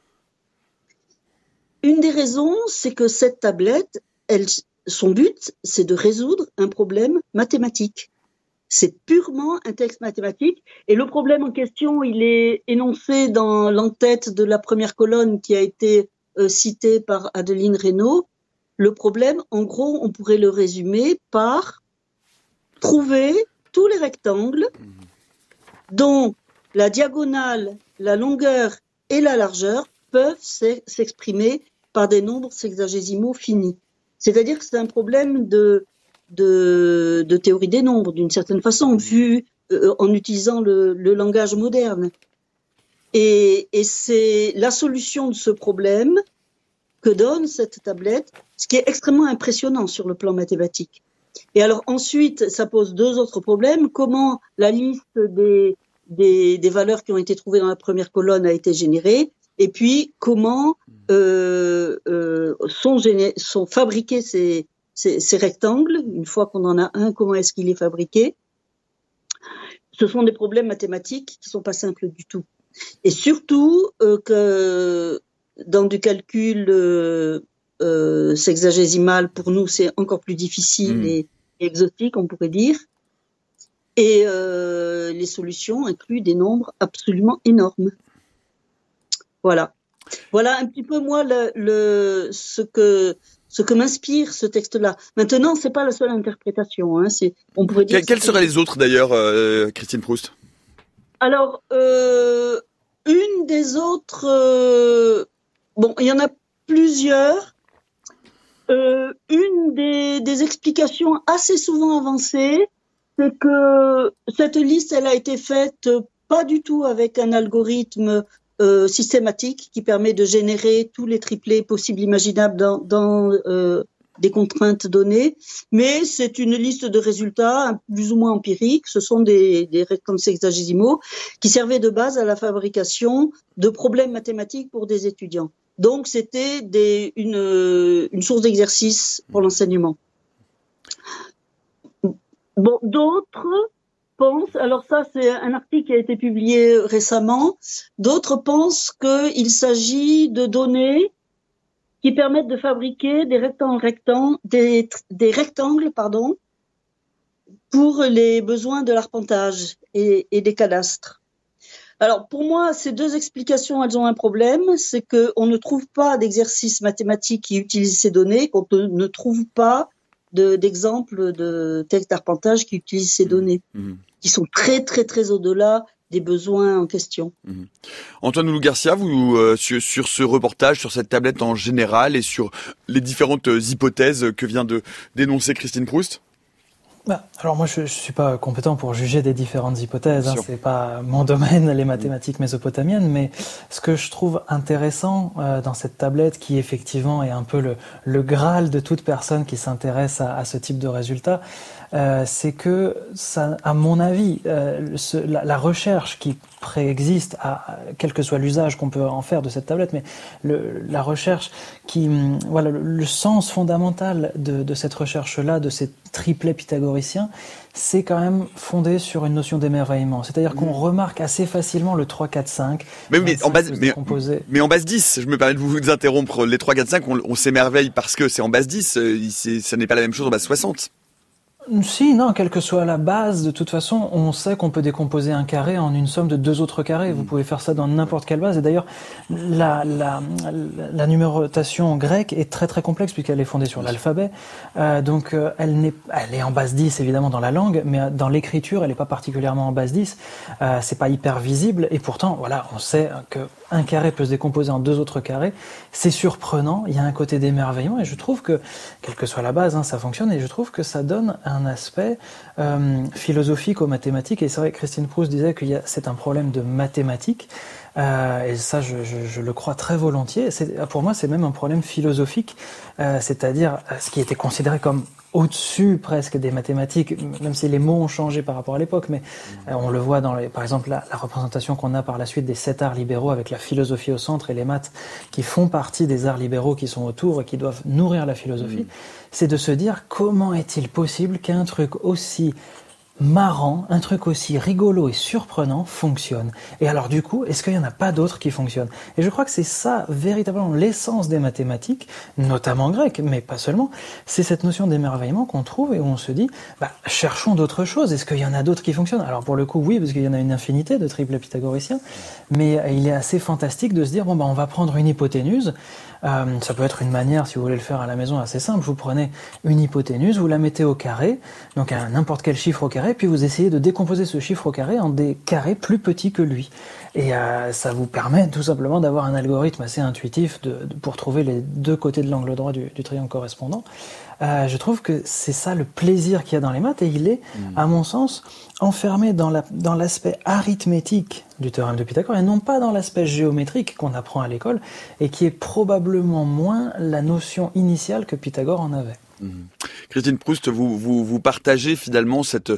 [SPEAKER 2] Une des raisons, c'est que cette tablette, son but, c'est de résoudre un problème mathématique. C'est purement un texte mathématique. Et le problème en question, il est énoncé dans l'entête de la première colonne qui a été citée par Adeline Reynaud. Le problème, en gros, on pourrait le résumer par trouver tous les rectangles dont la diagonale, la longueur et la largeur peuvent s'exprimer par des nombres sexagésimaux finis. C'est-à-dire que c'est un problème de théorie des nombres, d'une certaine façon, vu en utilisant le langage moderne. Et c'est la solution de ce problème que donne cette tablette, ce qui est extrêmement impressionnant sur le plan mathématique. Et alors ensuite, ça pose deux autres problèmes. Comment la liste des valeurs qui ont été trouvées dans la première colonne a été générée, et puis comment sont fabriqués ces rectangles. Une fois qu'on en a un, comment est-ce qu'il est fabriqué? Ce sont des problèmes mathématiques qui sont pas simples du tout. Et surtout que dans du calcul sexagésimal, pour nous, c'est encore plus difficile et exotique, on pourrait dire. Et les solutions incluent des nombres absolument énormes. Voilà. Voilà un petit peu, moi, ce que m'inspire ce texte-là. Maintenant, c'est pas la seule interprétation. Hein, on pourrait dire.
[SPEAKER 1] Quelles seraient les autres, d'ailleurs, Christine Proust?
[SPEAKER 2] Alors, une des autres... bon, il y en a plusieurs. Une des explications assez souvent avancées, c'est que cette liste, elle a été faite pas du tout avec un algorithme systématique qui permet de générer tous les triplés possibles imaginables dans des contraintes données, mais c'est une liste de résultats plus ou moins empiriques. Ce sont des rectangles sexagésimaux qui servaient de base à la fabrication de problèmes mathématiques pour des étudiants. Donc c'était une source d'exercice pour l'enseignement. Bon, d'autres pensent, alors ça c'est un article qui a été publié récemment, d'autres pensent qu'il s'agit de données qui permettent de fabriquer des rectangles pour les besoins de l'arpentage et des cadastres. Alors pour moi, ces deux explications, elles ont un problème, c'est qu'on ne trouve pas d'exercice mathématique qui utilise ces données, qu'on ne trouve pas d'exemples de textes d'arpentage qui utilisent ces données, qui sont très très très au-delà des besoins en question.
[SPEAKER 1] Antoine Oulou-Garcia, vous sur ce reportage, sur cette tablette en général et sur les différentes hypothèses que vient de dénoncer Christine Proust?
[SPEAKER 5] Alors moi je suis pas compétent pour juger des différentes hypothèses, c'est pas mon domaine, les mathématiques mésopotamiennes, mais ce que je trouve intéressant dans cette tablette, qui effectivement est un peu le graal de toute personne qui s'intéresse à ce type de résultats, c'est que ça, à mon avis, la recherche qui préexiste, quel que soit l'usage qu'on peut en faire de cette tablette, mais la recherche le sens fondamental de cette recherche-là, de ces triplets pythagoriciens, c'est quand même fondé sur une notion d'émerveillement. C'est-à-dire qu'on remarque assez facilement le 3, 4, 5.
[SPEAKER 1] Mais en base 10, je me permets de vous interrompre, les 3, 4, 5, on s'émerveille parce que c'est en base 10, ça n'est pas la même chose en base 60.
[SPEAKER 5] Si, non, quelle que soit la base, de toute façon, on sait qu'on peut décomposer un carré en une somme de 2 autres carrés. Vous pouvez faire ça dans n'importe quelle base. Et d'ailleurs, la numérotation grecque est très très complexe puisqu'elle est fondée sur l'alphabet. Donc, elle est en base 10 évidemment dans la langue, mais dans l'écriture, elle n'est pas particulièrement en base 10. C'est pas hyper visible. Et pourtant, voilà, on sait que un carré peut se décomposer en 2 autres carrés. C'est surprenant. Il y a un côté d'émerveillement et je trouve que, quelle que soit la base, ça fonctionne et je trouve que ça donne un aspect philosophique aux mathématiques. Et c'est vrai que Christine Proust disait que c'est un problème de mathématiques. Et ça, je le crois très volontiers. Pour moi, c'est même un problème philosophique, c'est-à-dire ce qui était considéré comme au-dessus presque des mathématiques, même si les mots ont changé par rapport à l'époque, mais on le voit par exemple, la représentation qu'on a par la suite des 7 arts libéraux avec la philosophie au centre et les maths qui font partie des arts libéraux qui sont autour et qui doivent nourrir la philosophie, c'est de se dire comment est-il possible qu'un truc aussi marrant, un truc aussi rigolo et surprenant fonctionne. Et alors du coup, est-ce qu'il n'y en a pas d'autres qui fonctionnent? Et je crois que c'est ça véritablement l'essence des mathématiques, notamment grecques, mais pas seulement. C'est cette notion d'émerveillement qu'on trouve et où on se dit, cherchons d'autres choses. Est-ce qu'il y en a d'autres qui fonctionnent? Alors pour le coup, oui, parce qu'il y en a une infinité de triplets pythagoriciens, mais il est assez fantastique de se dire, on va prendre une hypoténuse. Ça peut être une manière, si vous voulez le faire à la maison, assez simple. Vous prenez une hypoténuse, vous la mettez au carré, donc à n'importe quel chiffre au carré, puis vous essayez de décomposer ce chiffre au carré en des carrés plus petits que lui. Et ça vous permet tout simplement d'avoir un algorithme assez intuitif pour trouver les 2 côtés de l'angle droit du triangle correspondant. Je trouve que c'est ça le plaisir qu'il y a dans les maths, et il est, à mon sens, enfermé dans l'aspect arithmétique du théorème de Pythagore et non pas dans l'aspect géométrique qu'on apprend à l'école et qui est probablement moins la notion initiale que Pythagore en avait.
[SPEAKER 1] Christine Proust, vous partagez finalement cet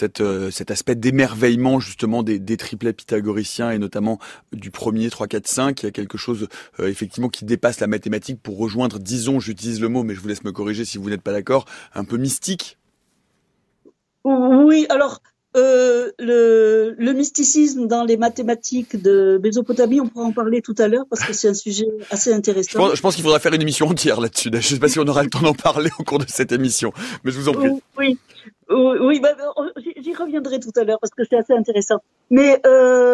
[SPEAKER 1] aspect d'émerveillement justement des triplets pythagoriciens et notamment du premier 3, 4, 5. Il y a quelque chose effectivement qui dépasse la mathématique pour rejoindre, disons, j'utilise le mot, mais je vous laisse me corriger si vous n'êtes pas d'accord, un peu mystique.
[SPEAKER 2] Oui, alors le mysticisme dans les mathématiques de Mésopotamie, on pourra en parler tout à l'heure parce que c'est un sujet assez intéressant.
[SPEAKER 1] Je pense qu'il faudra faire une émission entière là-dessus. Je ne sais pas si on aura le temps d'en parler au cours de cette émission, mais je vous en prie.
[SPEAKER 2] Oui, j'y reviendrai tout à l'heure parce que c'est assez intéressant. Mais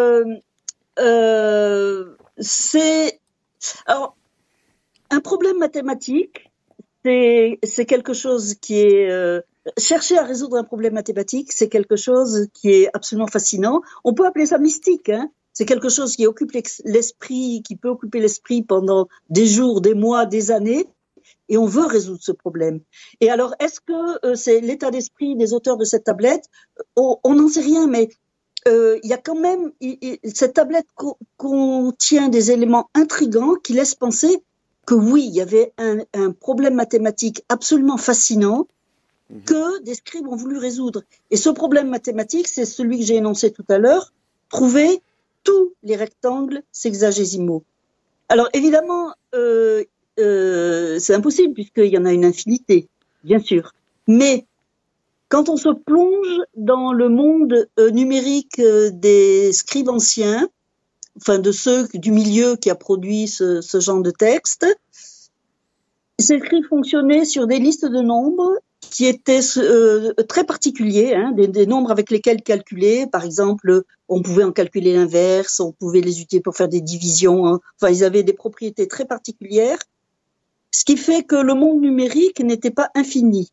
[SPEAKER 2] alors un problème mathématique, c'est quelque chose qui est chercher à résoudre un problème mathématique, c'est quelque chose qui est absolument fascinant. On peut appeler ça mystique, hein. C'est quelque chose qui occupe l'esprit, qui peut occuper l'esprit pendant des jours, des mois, des années, et on veut résoudre ce problème. Et alors, est-ce que c'est l'état d'esprit des auteurs de cette tablette? On n'en sait rien, mais il y a quand même, cette tablette contient des éléments intrigants qui laissent penser que oui, il y avait un problème mathématique absolument fascinant que des scribes ont voulu résoudre. Et ce problème mathématique, c'est celui que j'ai énoncé tout à l'heure, trouver tous les rectangles sexagésimaux. Alors évidemment, c'est impossible puisqu'il y en a une infinité, bien sûr. Mais quand on se plonge dans le monde numérique des scribes anciens, enfin de ceux du milieu qui a produit ce genre de texte, ces scribes fonctionnaient sur des listes de nombres qui étaient très particuliers, hein, des nombres avec lesquels calculer. Par exemple, on pouvait en calculer l'inverse, on pouvait les utiliser pour faire des divisions. Hein. Enfin, ils avaient des propriétés très particulières, ce qui fait que le monde numérique n'était pas infini.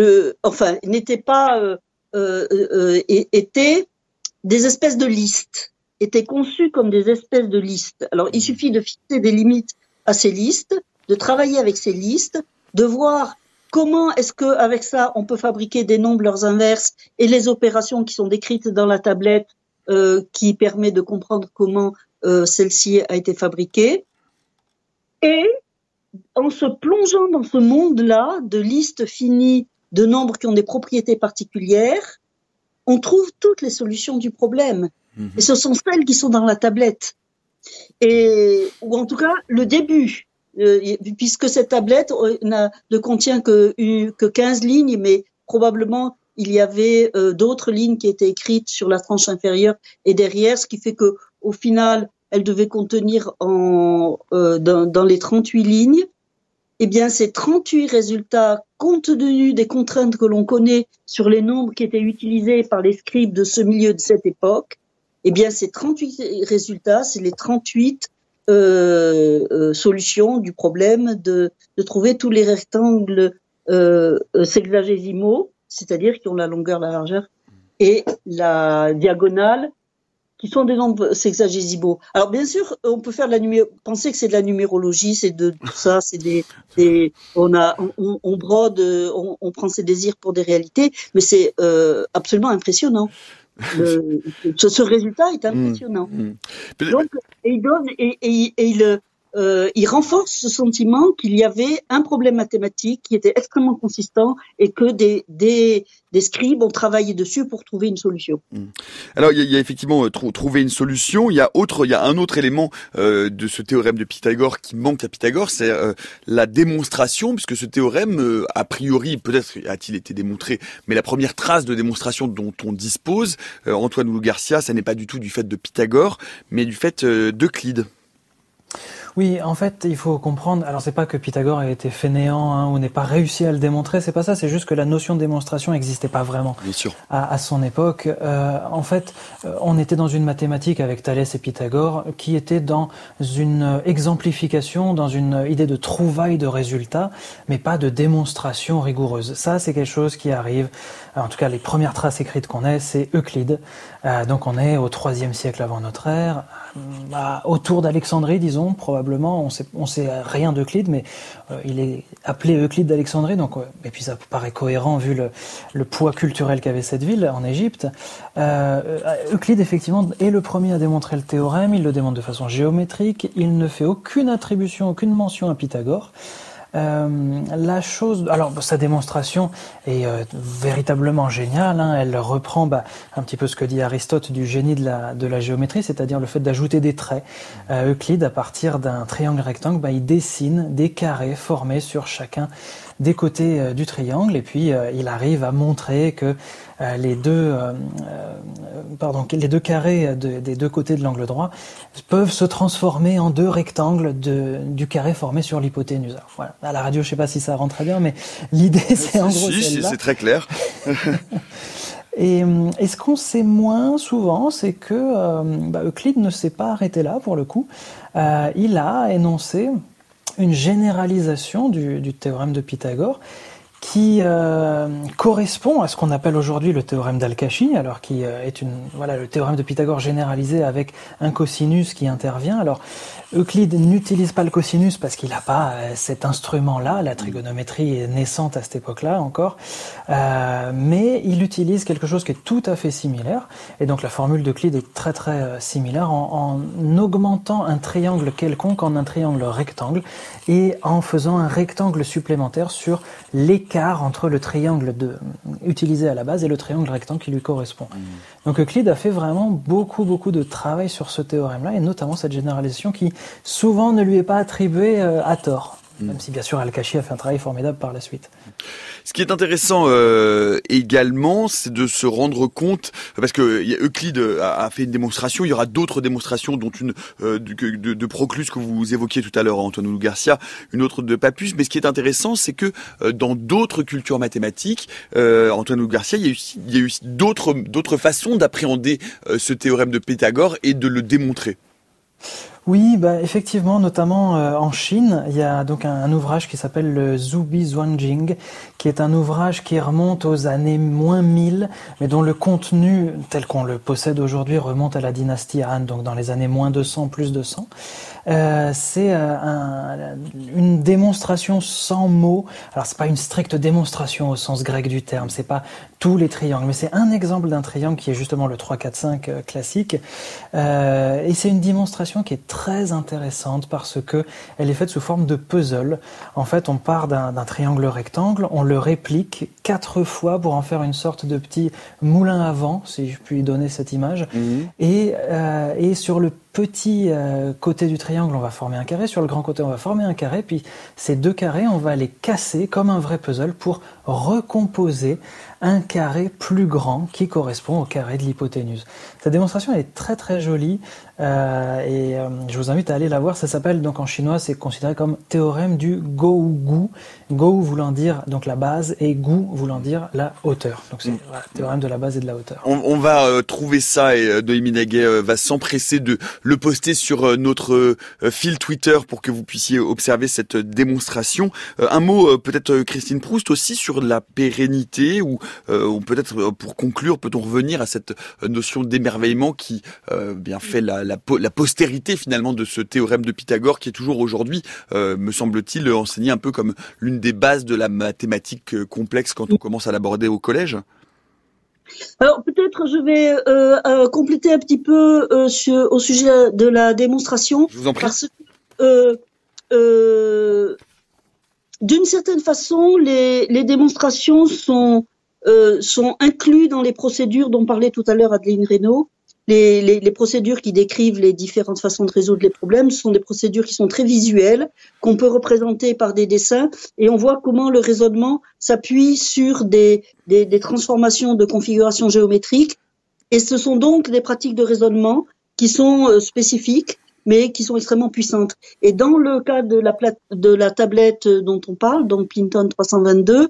[SPEAKER 2] Était des espèces de listes, étaient conçus comme des espèces de listes. Alors, il suffit de fixer des limites à ces listes, de travailler avec ces listes, de voir comment est-ce que avec ça on peut fabriquer des nombres leurs inverses et les opérations qui sont décrites dans la tablette qui permet de comprendre comment celle-ci a été fabriquée. Et en se plongeant dans ce monde-là de listes finies de nombres qui ont des propriétés particulières, on trouve toutes les solutions du problème. Et ce sont celles qui sont dans la tablette. Ou en tout cas, le début. Puisque cette tablette ne contient que 15 lignes, mais probablement il y avait d'autres lignes qui étaient écrites sur la tranche inférieure et derrière, ce qui fait que au final, elle devait contenir dans les 38 lignes. Eh bien, ces 38 résultats, compte tenu des contraintes que l'on connaît sur les nombres qui étaient utilisés par les scribes de ce milieu de cette époque, eh bien, ces 38 résultats, c'est les 38 solution du problème de trouver tous les rectangles sexagésimaux, c'est-à-dire qui ont la longueur, la largeur et la diagonale, qui sont des nombres sexagésimaux. Alors bien sûr, on peut faire penser que c'est de la numérologie, c'est de tout ça, c'est on brode, on prend ses désirs pour des réalités, mais c'est absolument impressionnant. Ce résultat est impressionnant. Donc, il renforce ce sentiment qu'il y avait un problème mathématique qui était extrêmement consistant et que des scribes ont travaillé dessus pour trouver une solution.
[SPEAKER 1] Alors, il y a effectivement trouver une solution. Il y a un autre élément de ce théorème de Pythagore qui manque à Pythagore, c'est la démonstration, puisque ce théorème, a priori, peut-être a-t-il été démontré, mais la première trace de démonstration dont on dispose, Antoine Oulou Garcia, ça n'est pas du tout du fait de Pythagore, mais du fait d'Euclide.
[SPEAKER 5] Oui, en fait, il faut comprendre. Alors, c'est pas que Pythagore ait été fainéant ou n'ait pas réussi à le démontrer. C'est pas ça. C'est juste que la notion de démonstration n'existait pas vraiment.
[SPEAKER 1] Bien sûr.
[SPEAKER 5] À son époque. En fait, on était dans une mathématique avec Thalès et Pythagore qui était dans une exemplification, dans une idée de trouvaille de résultats, mais pas de démonstration rigoureuse. Ça, c'est quelque chose qui arrive. En tout cas, les premières traces écrites qu'on ait, c'est Euclide. Donc, on est au IIIe siècle avant notre ère, autour d'Alexandrie, disons, probablement. On sait rien d'Euclide, mais il est appelé Euclide d'Alexandrie, donc et puis ça paraît cohérent vu le poids culturel qu'avait cette ville en Égypte. Euclide, effectivement, est le premier à démontrer le théorème. Il le démontre de façon géométrique. Il ne fait aucune attribution, aucune mention à Pythagore. Alors sa démonstration est véritablement géniale. Elle reprend un petit peu ce que dit Aristote du génie de la géométrie, c'est-à-dire le fait d'ajouter des traits. Euclide, à partir d'un triangle rectangle, il dessine des carrés formés sur chacun des côtés du triangle, et puis il arrive à montrer que les deux carrés des deux côtés de l'angle droit peuvent se transformer en deux rectangles du carré formé sur l'hypoténuse. Alors, voilà. À la radio, je sais pas si ça rend très bien, mais l'idée c'est en gros celle-là. C'est
[SPEAKER 1] très clair.
[SPEAKER 5] Et ce qu'on sait moins souvent, c'est que Euclide ne s'est pas arrêté là pour le coup. Il a énoncé une généralisation du théorème de Pythagore qui correspond à ce qu'on appelle aujourd'hui le théorème d'Al-Kashi, alors qui est le théorème de Pythagore généralisé avec un cosinus qui intervient. Alors Euclide n'utilise pas le cosinus parce qu'il n'a pas cet instrument-là, la trigonométrie est naissante à cette époque-là encore, mais il utilise quelque chose qui est tout à fait similaire, et donc la formule d'Euclide est très très similaire en augmentant un triangle quelconque en un triangle rectangle et en faisant un rectangle supplémentaire sur l'écart entre le triangle utilisé à la base et le triangle rectangle qui lui correspond. Donc Euclide a fait vraiment beaucoup de travail sur ce théorème-là, et notamment cette généralisation qui souvent ne lui est pas attribuée à tort. Même si bien sûr Al-Kashi a fait un travail formidable par la suite.
[SPEAKER 1] Ce qui est intéressant également, c'est de se rendre compte, parce que Euclide a fait une démonstration, il y aura d'autres démonstrations, dont une de Proclus que vous évoquiez tout à l'heure, Antoine Garcia, une autre de Pappus. Mais ce qui est intéressant, c'est que dans d'autres cultures mathématiques, Antoine Garcia, il y a eu d'autres façons d'appréhender ce théorème de Pythagore et de le démontrer.
[SPEAKER 5] Oui, effectivement, notamment en Chine, il y a donc un ouvrage qui s'appelle le Zubi Zhuangjing, qui est un ouvrage qui remonte aux années moins 1000, mais dont le contenu, tel qu'on le possède aujourd'hui, remonte à la dynastie Han, donc dans les années moins 200, plus 200. C'est une démonstration sans mots. Alors c'est pas une stricte démonstration au sens grec du terme, c'est pas tous les triangles, mais c'est un exemple d'un triangle qui est justement le 3, 4, 5 classique. Et c'est une démonstration qui est très intéressante parce que elle est faite sous forme de puzzle. En fait, on part d'un triangle rectangle, on le réplique 4 fois pour en faire une sorte de petit moulin à vent, si je puis donner cette image. Et sur le petit côté du triangle, on va former un carré. Sur le grand côté, on va former un carré. Puis ces 2 carrés, on va les casser comme un vrai puzzle pour recomposer un carré plus grand qui correspond au carré de l'hypoténuse. Cette démonstration elle est très très jolie et je vous invite à aller la voir. Ça s'appelle donc en chinois, c'est considéré comme théorème du Gou-Gu. Gou voulant dire donc la base et Gu voulant dire la hauteur. Donc c'est théorème de la base et de la hauteur.
[SPEAKER 1] On va trouver ça et Noémie Naguet va s'empresser de le poster sur notre fil Twitter pour que vous puissiez observer cette démonstration. Un mot peut-être Christine Proust aussi sur la pérennité ou peut-être pour conclure, peut-on revenir à cette notion d'émerveillement qui bien fait la postérité finalement de ce théorème de Pythagore qui est toujours aujourd'hui, me semble-t-il, enseigné un peu comme l'une des bases de la mathématique complexe quand on commence à l'aborder au collège.
[SPEAKER 2] Alors peut-être je vais compléter un petit peu au sujet de la démonstration.
[SPEAKER 1] Je vous en prie.
[SPEAKER 2] Parce que d'une certaine façon, les démonstrations sont inclus dans les procédures dont parlait tout à l'heure Adeline Reynaud. Les procédures qui décrivent les différentes façons de résoudre les problèmes, ce sont des procédures qui sont très visuelles, qu'on peut représenter par des dessins, et on voit comment le raisonnement s'appuie sur des transformations de configuration géométrique, et ce sont donc des pratiques de raisonnement qui sont spécifiques, mais qui sont extrêmement puissantes. Et dans le cas de la tablette dont on parle, donc Plinton 322,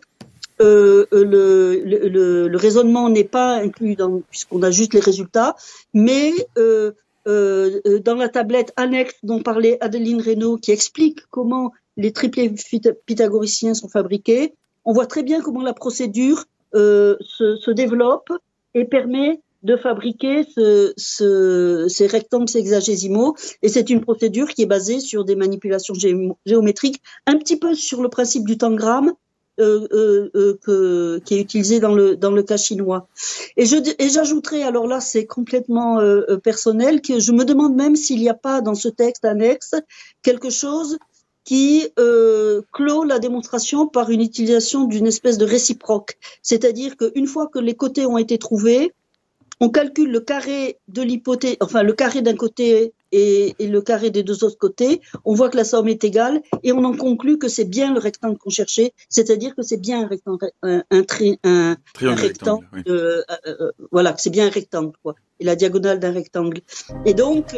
[SPEAKER 2] le raisonnement n'est pas inclus puisqu'on a juste les résultats, mais dans la tablette annexe dont parlait Adeline Reynaud, qui explique comment les triplés pythagoriciens sont fabriqués, on voit très bien comment la procédure se développe et permet de fabriquer ces rectangles hexagésimaux, et c'est une procédure qui est basée sur des manipulations géométriques, un petit peu sur le principe du tangram, qui est utilisé dans le cas chinois. Et j'ajouterais, alors là c'est complètement personnel, que je me demande même s'il n'y a pas dans ce texte annexe quelque chose qui clôt la démonstration par une utilisation d'une espèce de réciproque. C'est-à-dire qu'une fois que les côtés ont été trouvés, on calcule le carré de l'hypothèse, enfin le carré d'un côté et le carré des 2 autres côtés, on voit que la somme est égale et on en conclut que c'est bien le rectangle qu'on cherchait, c'est-à-dire que c'est bien un rectangle, un rectangle, oui. Voilà, que c'est bien un rectangle, quoi, et la diagonale d'un rectangle. Et donc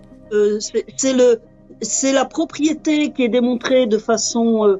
[SPEAKER 2] c'est la propriété qui est démontrée de façon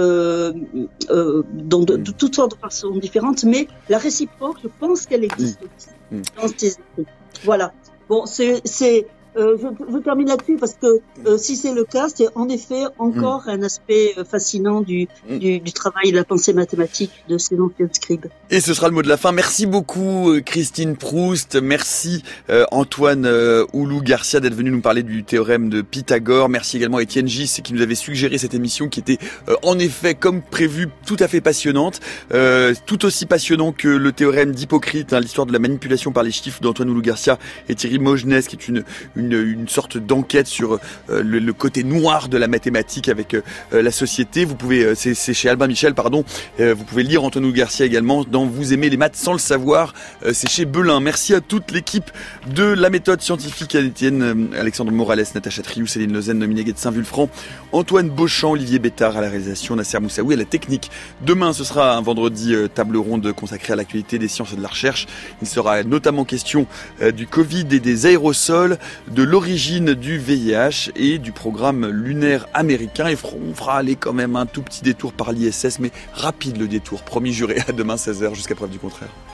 [SPEAKER 2] de toutes sortes de façons différentes, mais la réciproque, je pense qu'elle existe aussi dans ces écrits. Voilà. Bon, je termine là-dessus parce que si c'est le cas, c'est en effet encore un aspect fascinant du travail et de la pensée mathématique de ces anciens scribes.
[SPEAKER 1] Et ce sera le mot de la fin. Merci beaucoup Christine Proust, merci Antoine Oulou Garcia d'être venu nous parler du théorème de Pythagore. Merci également Étienne Gis qui nous avait suggéré cette émission qui était en effet comme prévu tout à fait passionnante, tout aussi passionnant que le théorème d'Hippocrite, l'histoire de la manipulation par les chiffres d'Antoine Oulou Garcia et Thierry Mogenès, qui est une sorte d'enquête sur le côté noir de la mathématique avec la société. Vous pouvez, c'est chez Albin Michel, pardon. Vous pouvez lire Antoine Oulou Garcia également dans Vous aimez les maths sans le savoir. C'est chez Belin. Merci à toute l'équipe de la méthode scientifique, à Étienne, Alexandre Morales, Natacha Triou, Céline Lausanne, Dominique de Saint-Vulfranc, Antoine Beauchamp, Olivier Bétard à la réalisation, Nasser Moussaoui à la technique. Demain, ce sera un vendredi table ronde consacrée à l'actualité des sciences et de la recherche. Il sera notamment question du Covid et des aérosols, de l'origine du VIH et du programme lunaire américain. Et on fera aller quand même un tout petit détour par l'ISS, mais rapide le détour. Promis juré, à demain 16h jusqu'à preuve du contraire.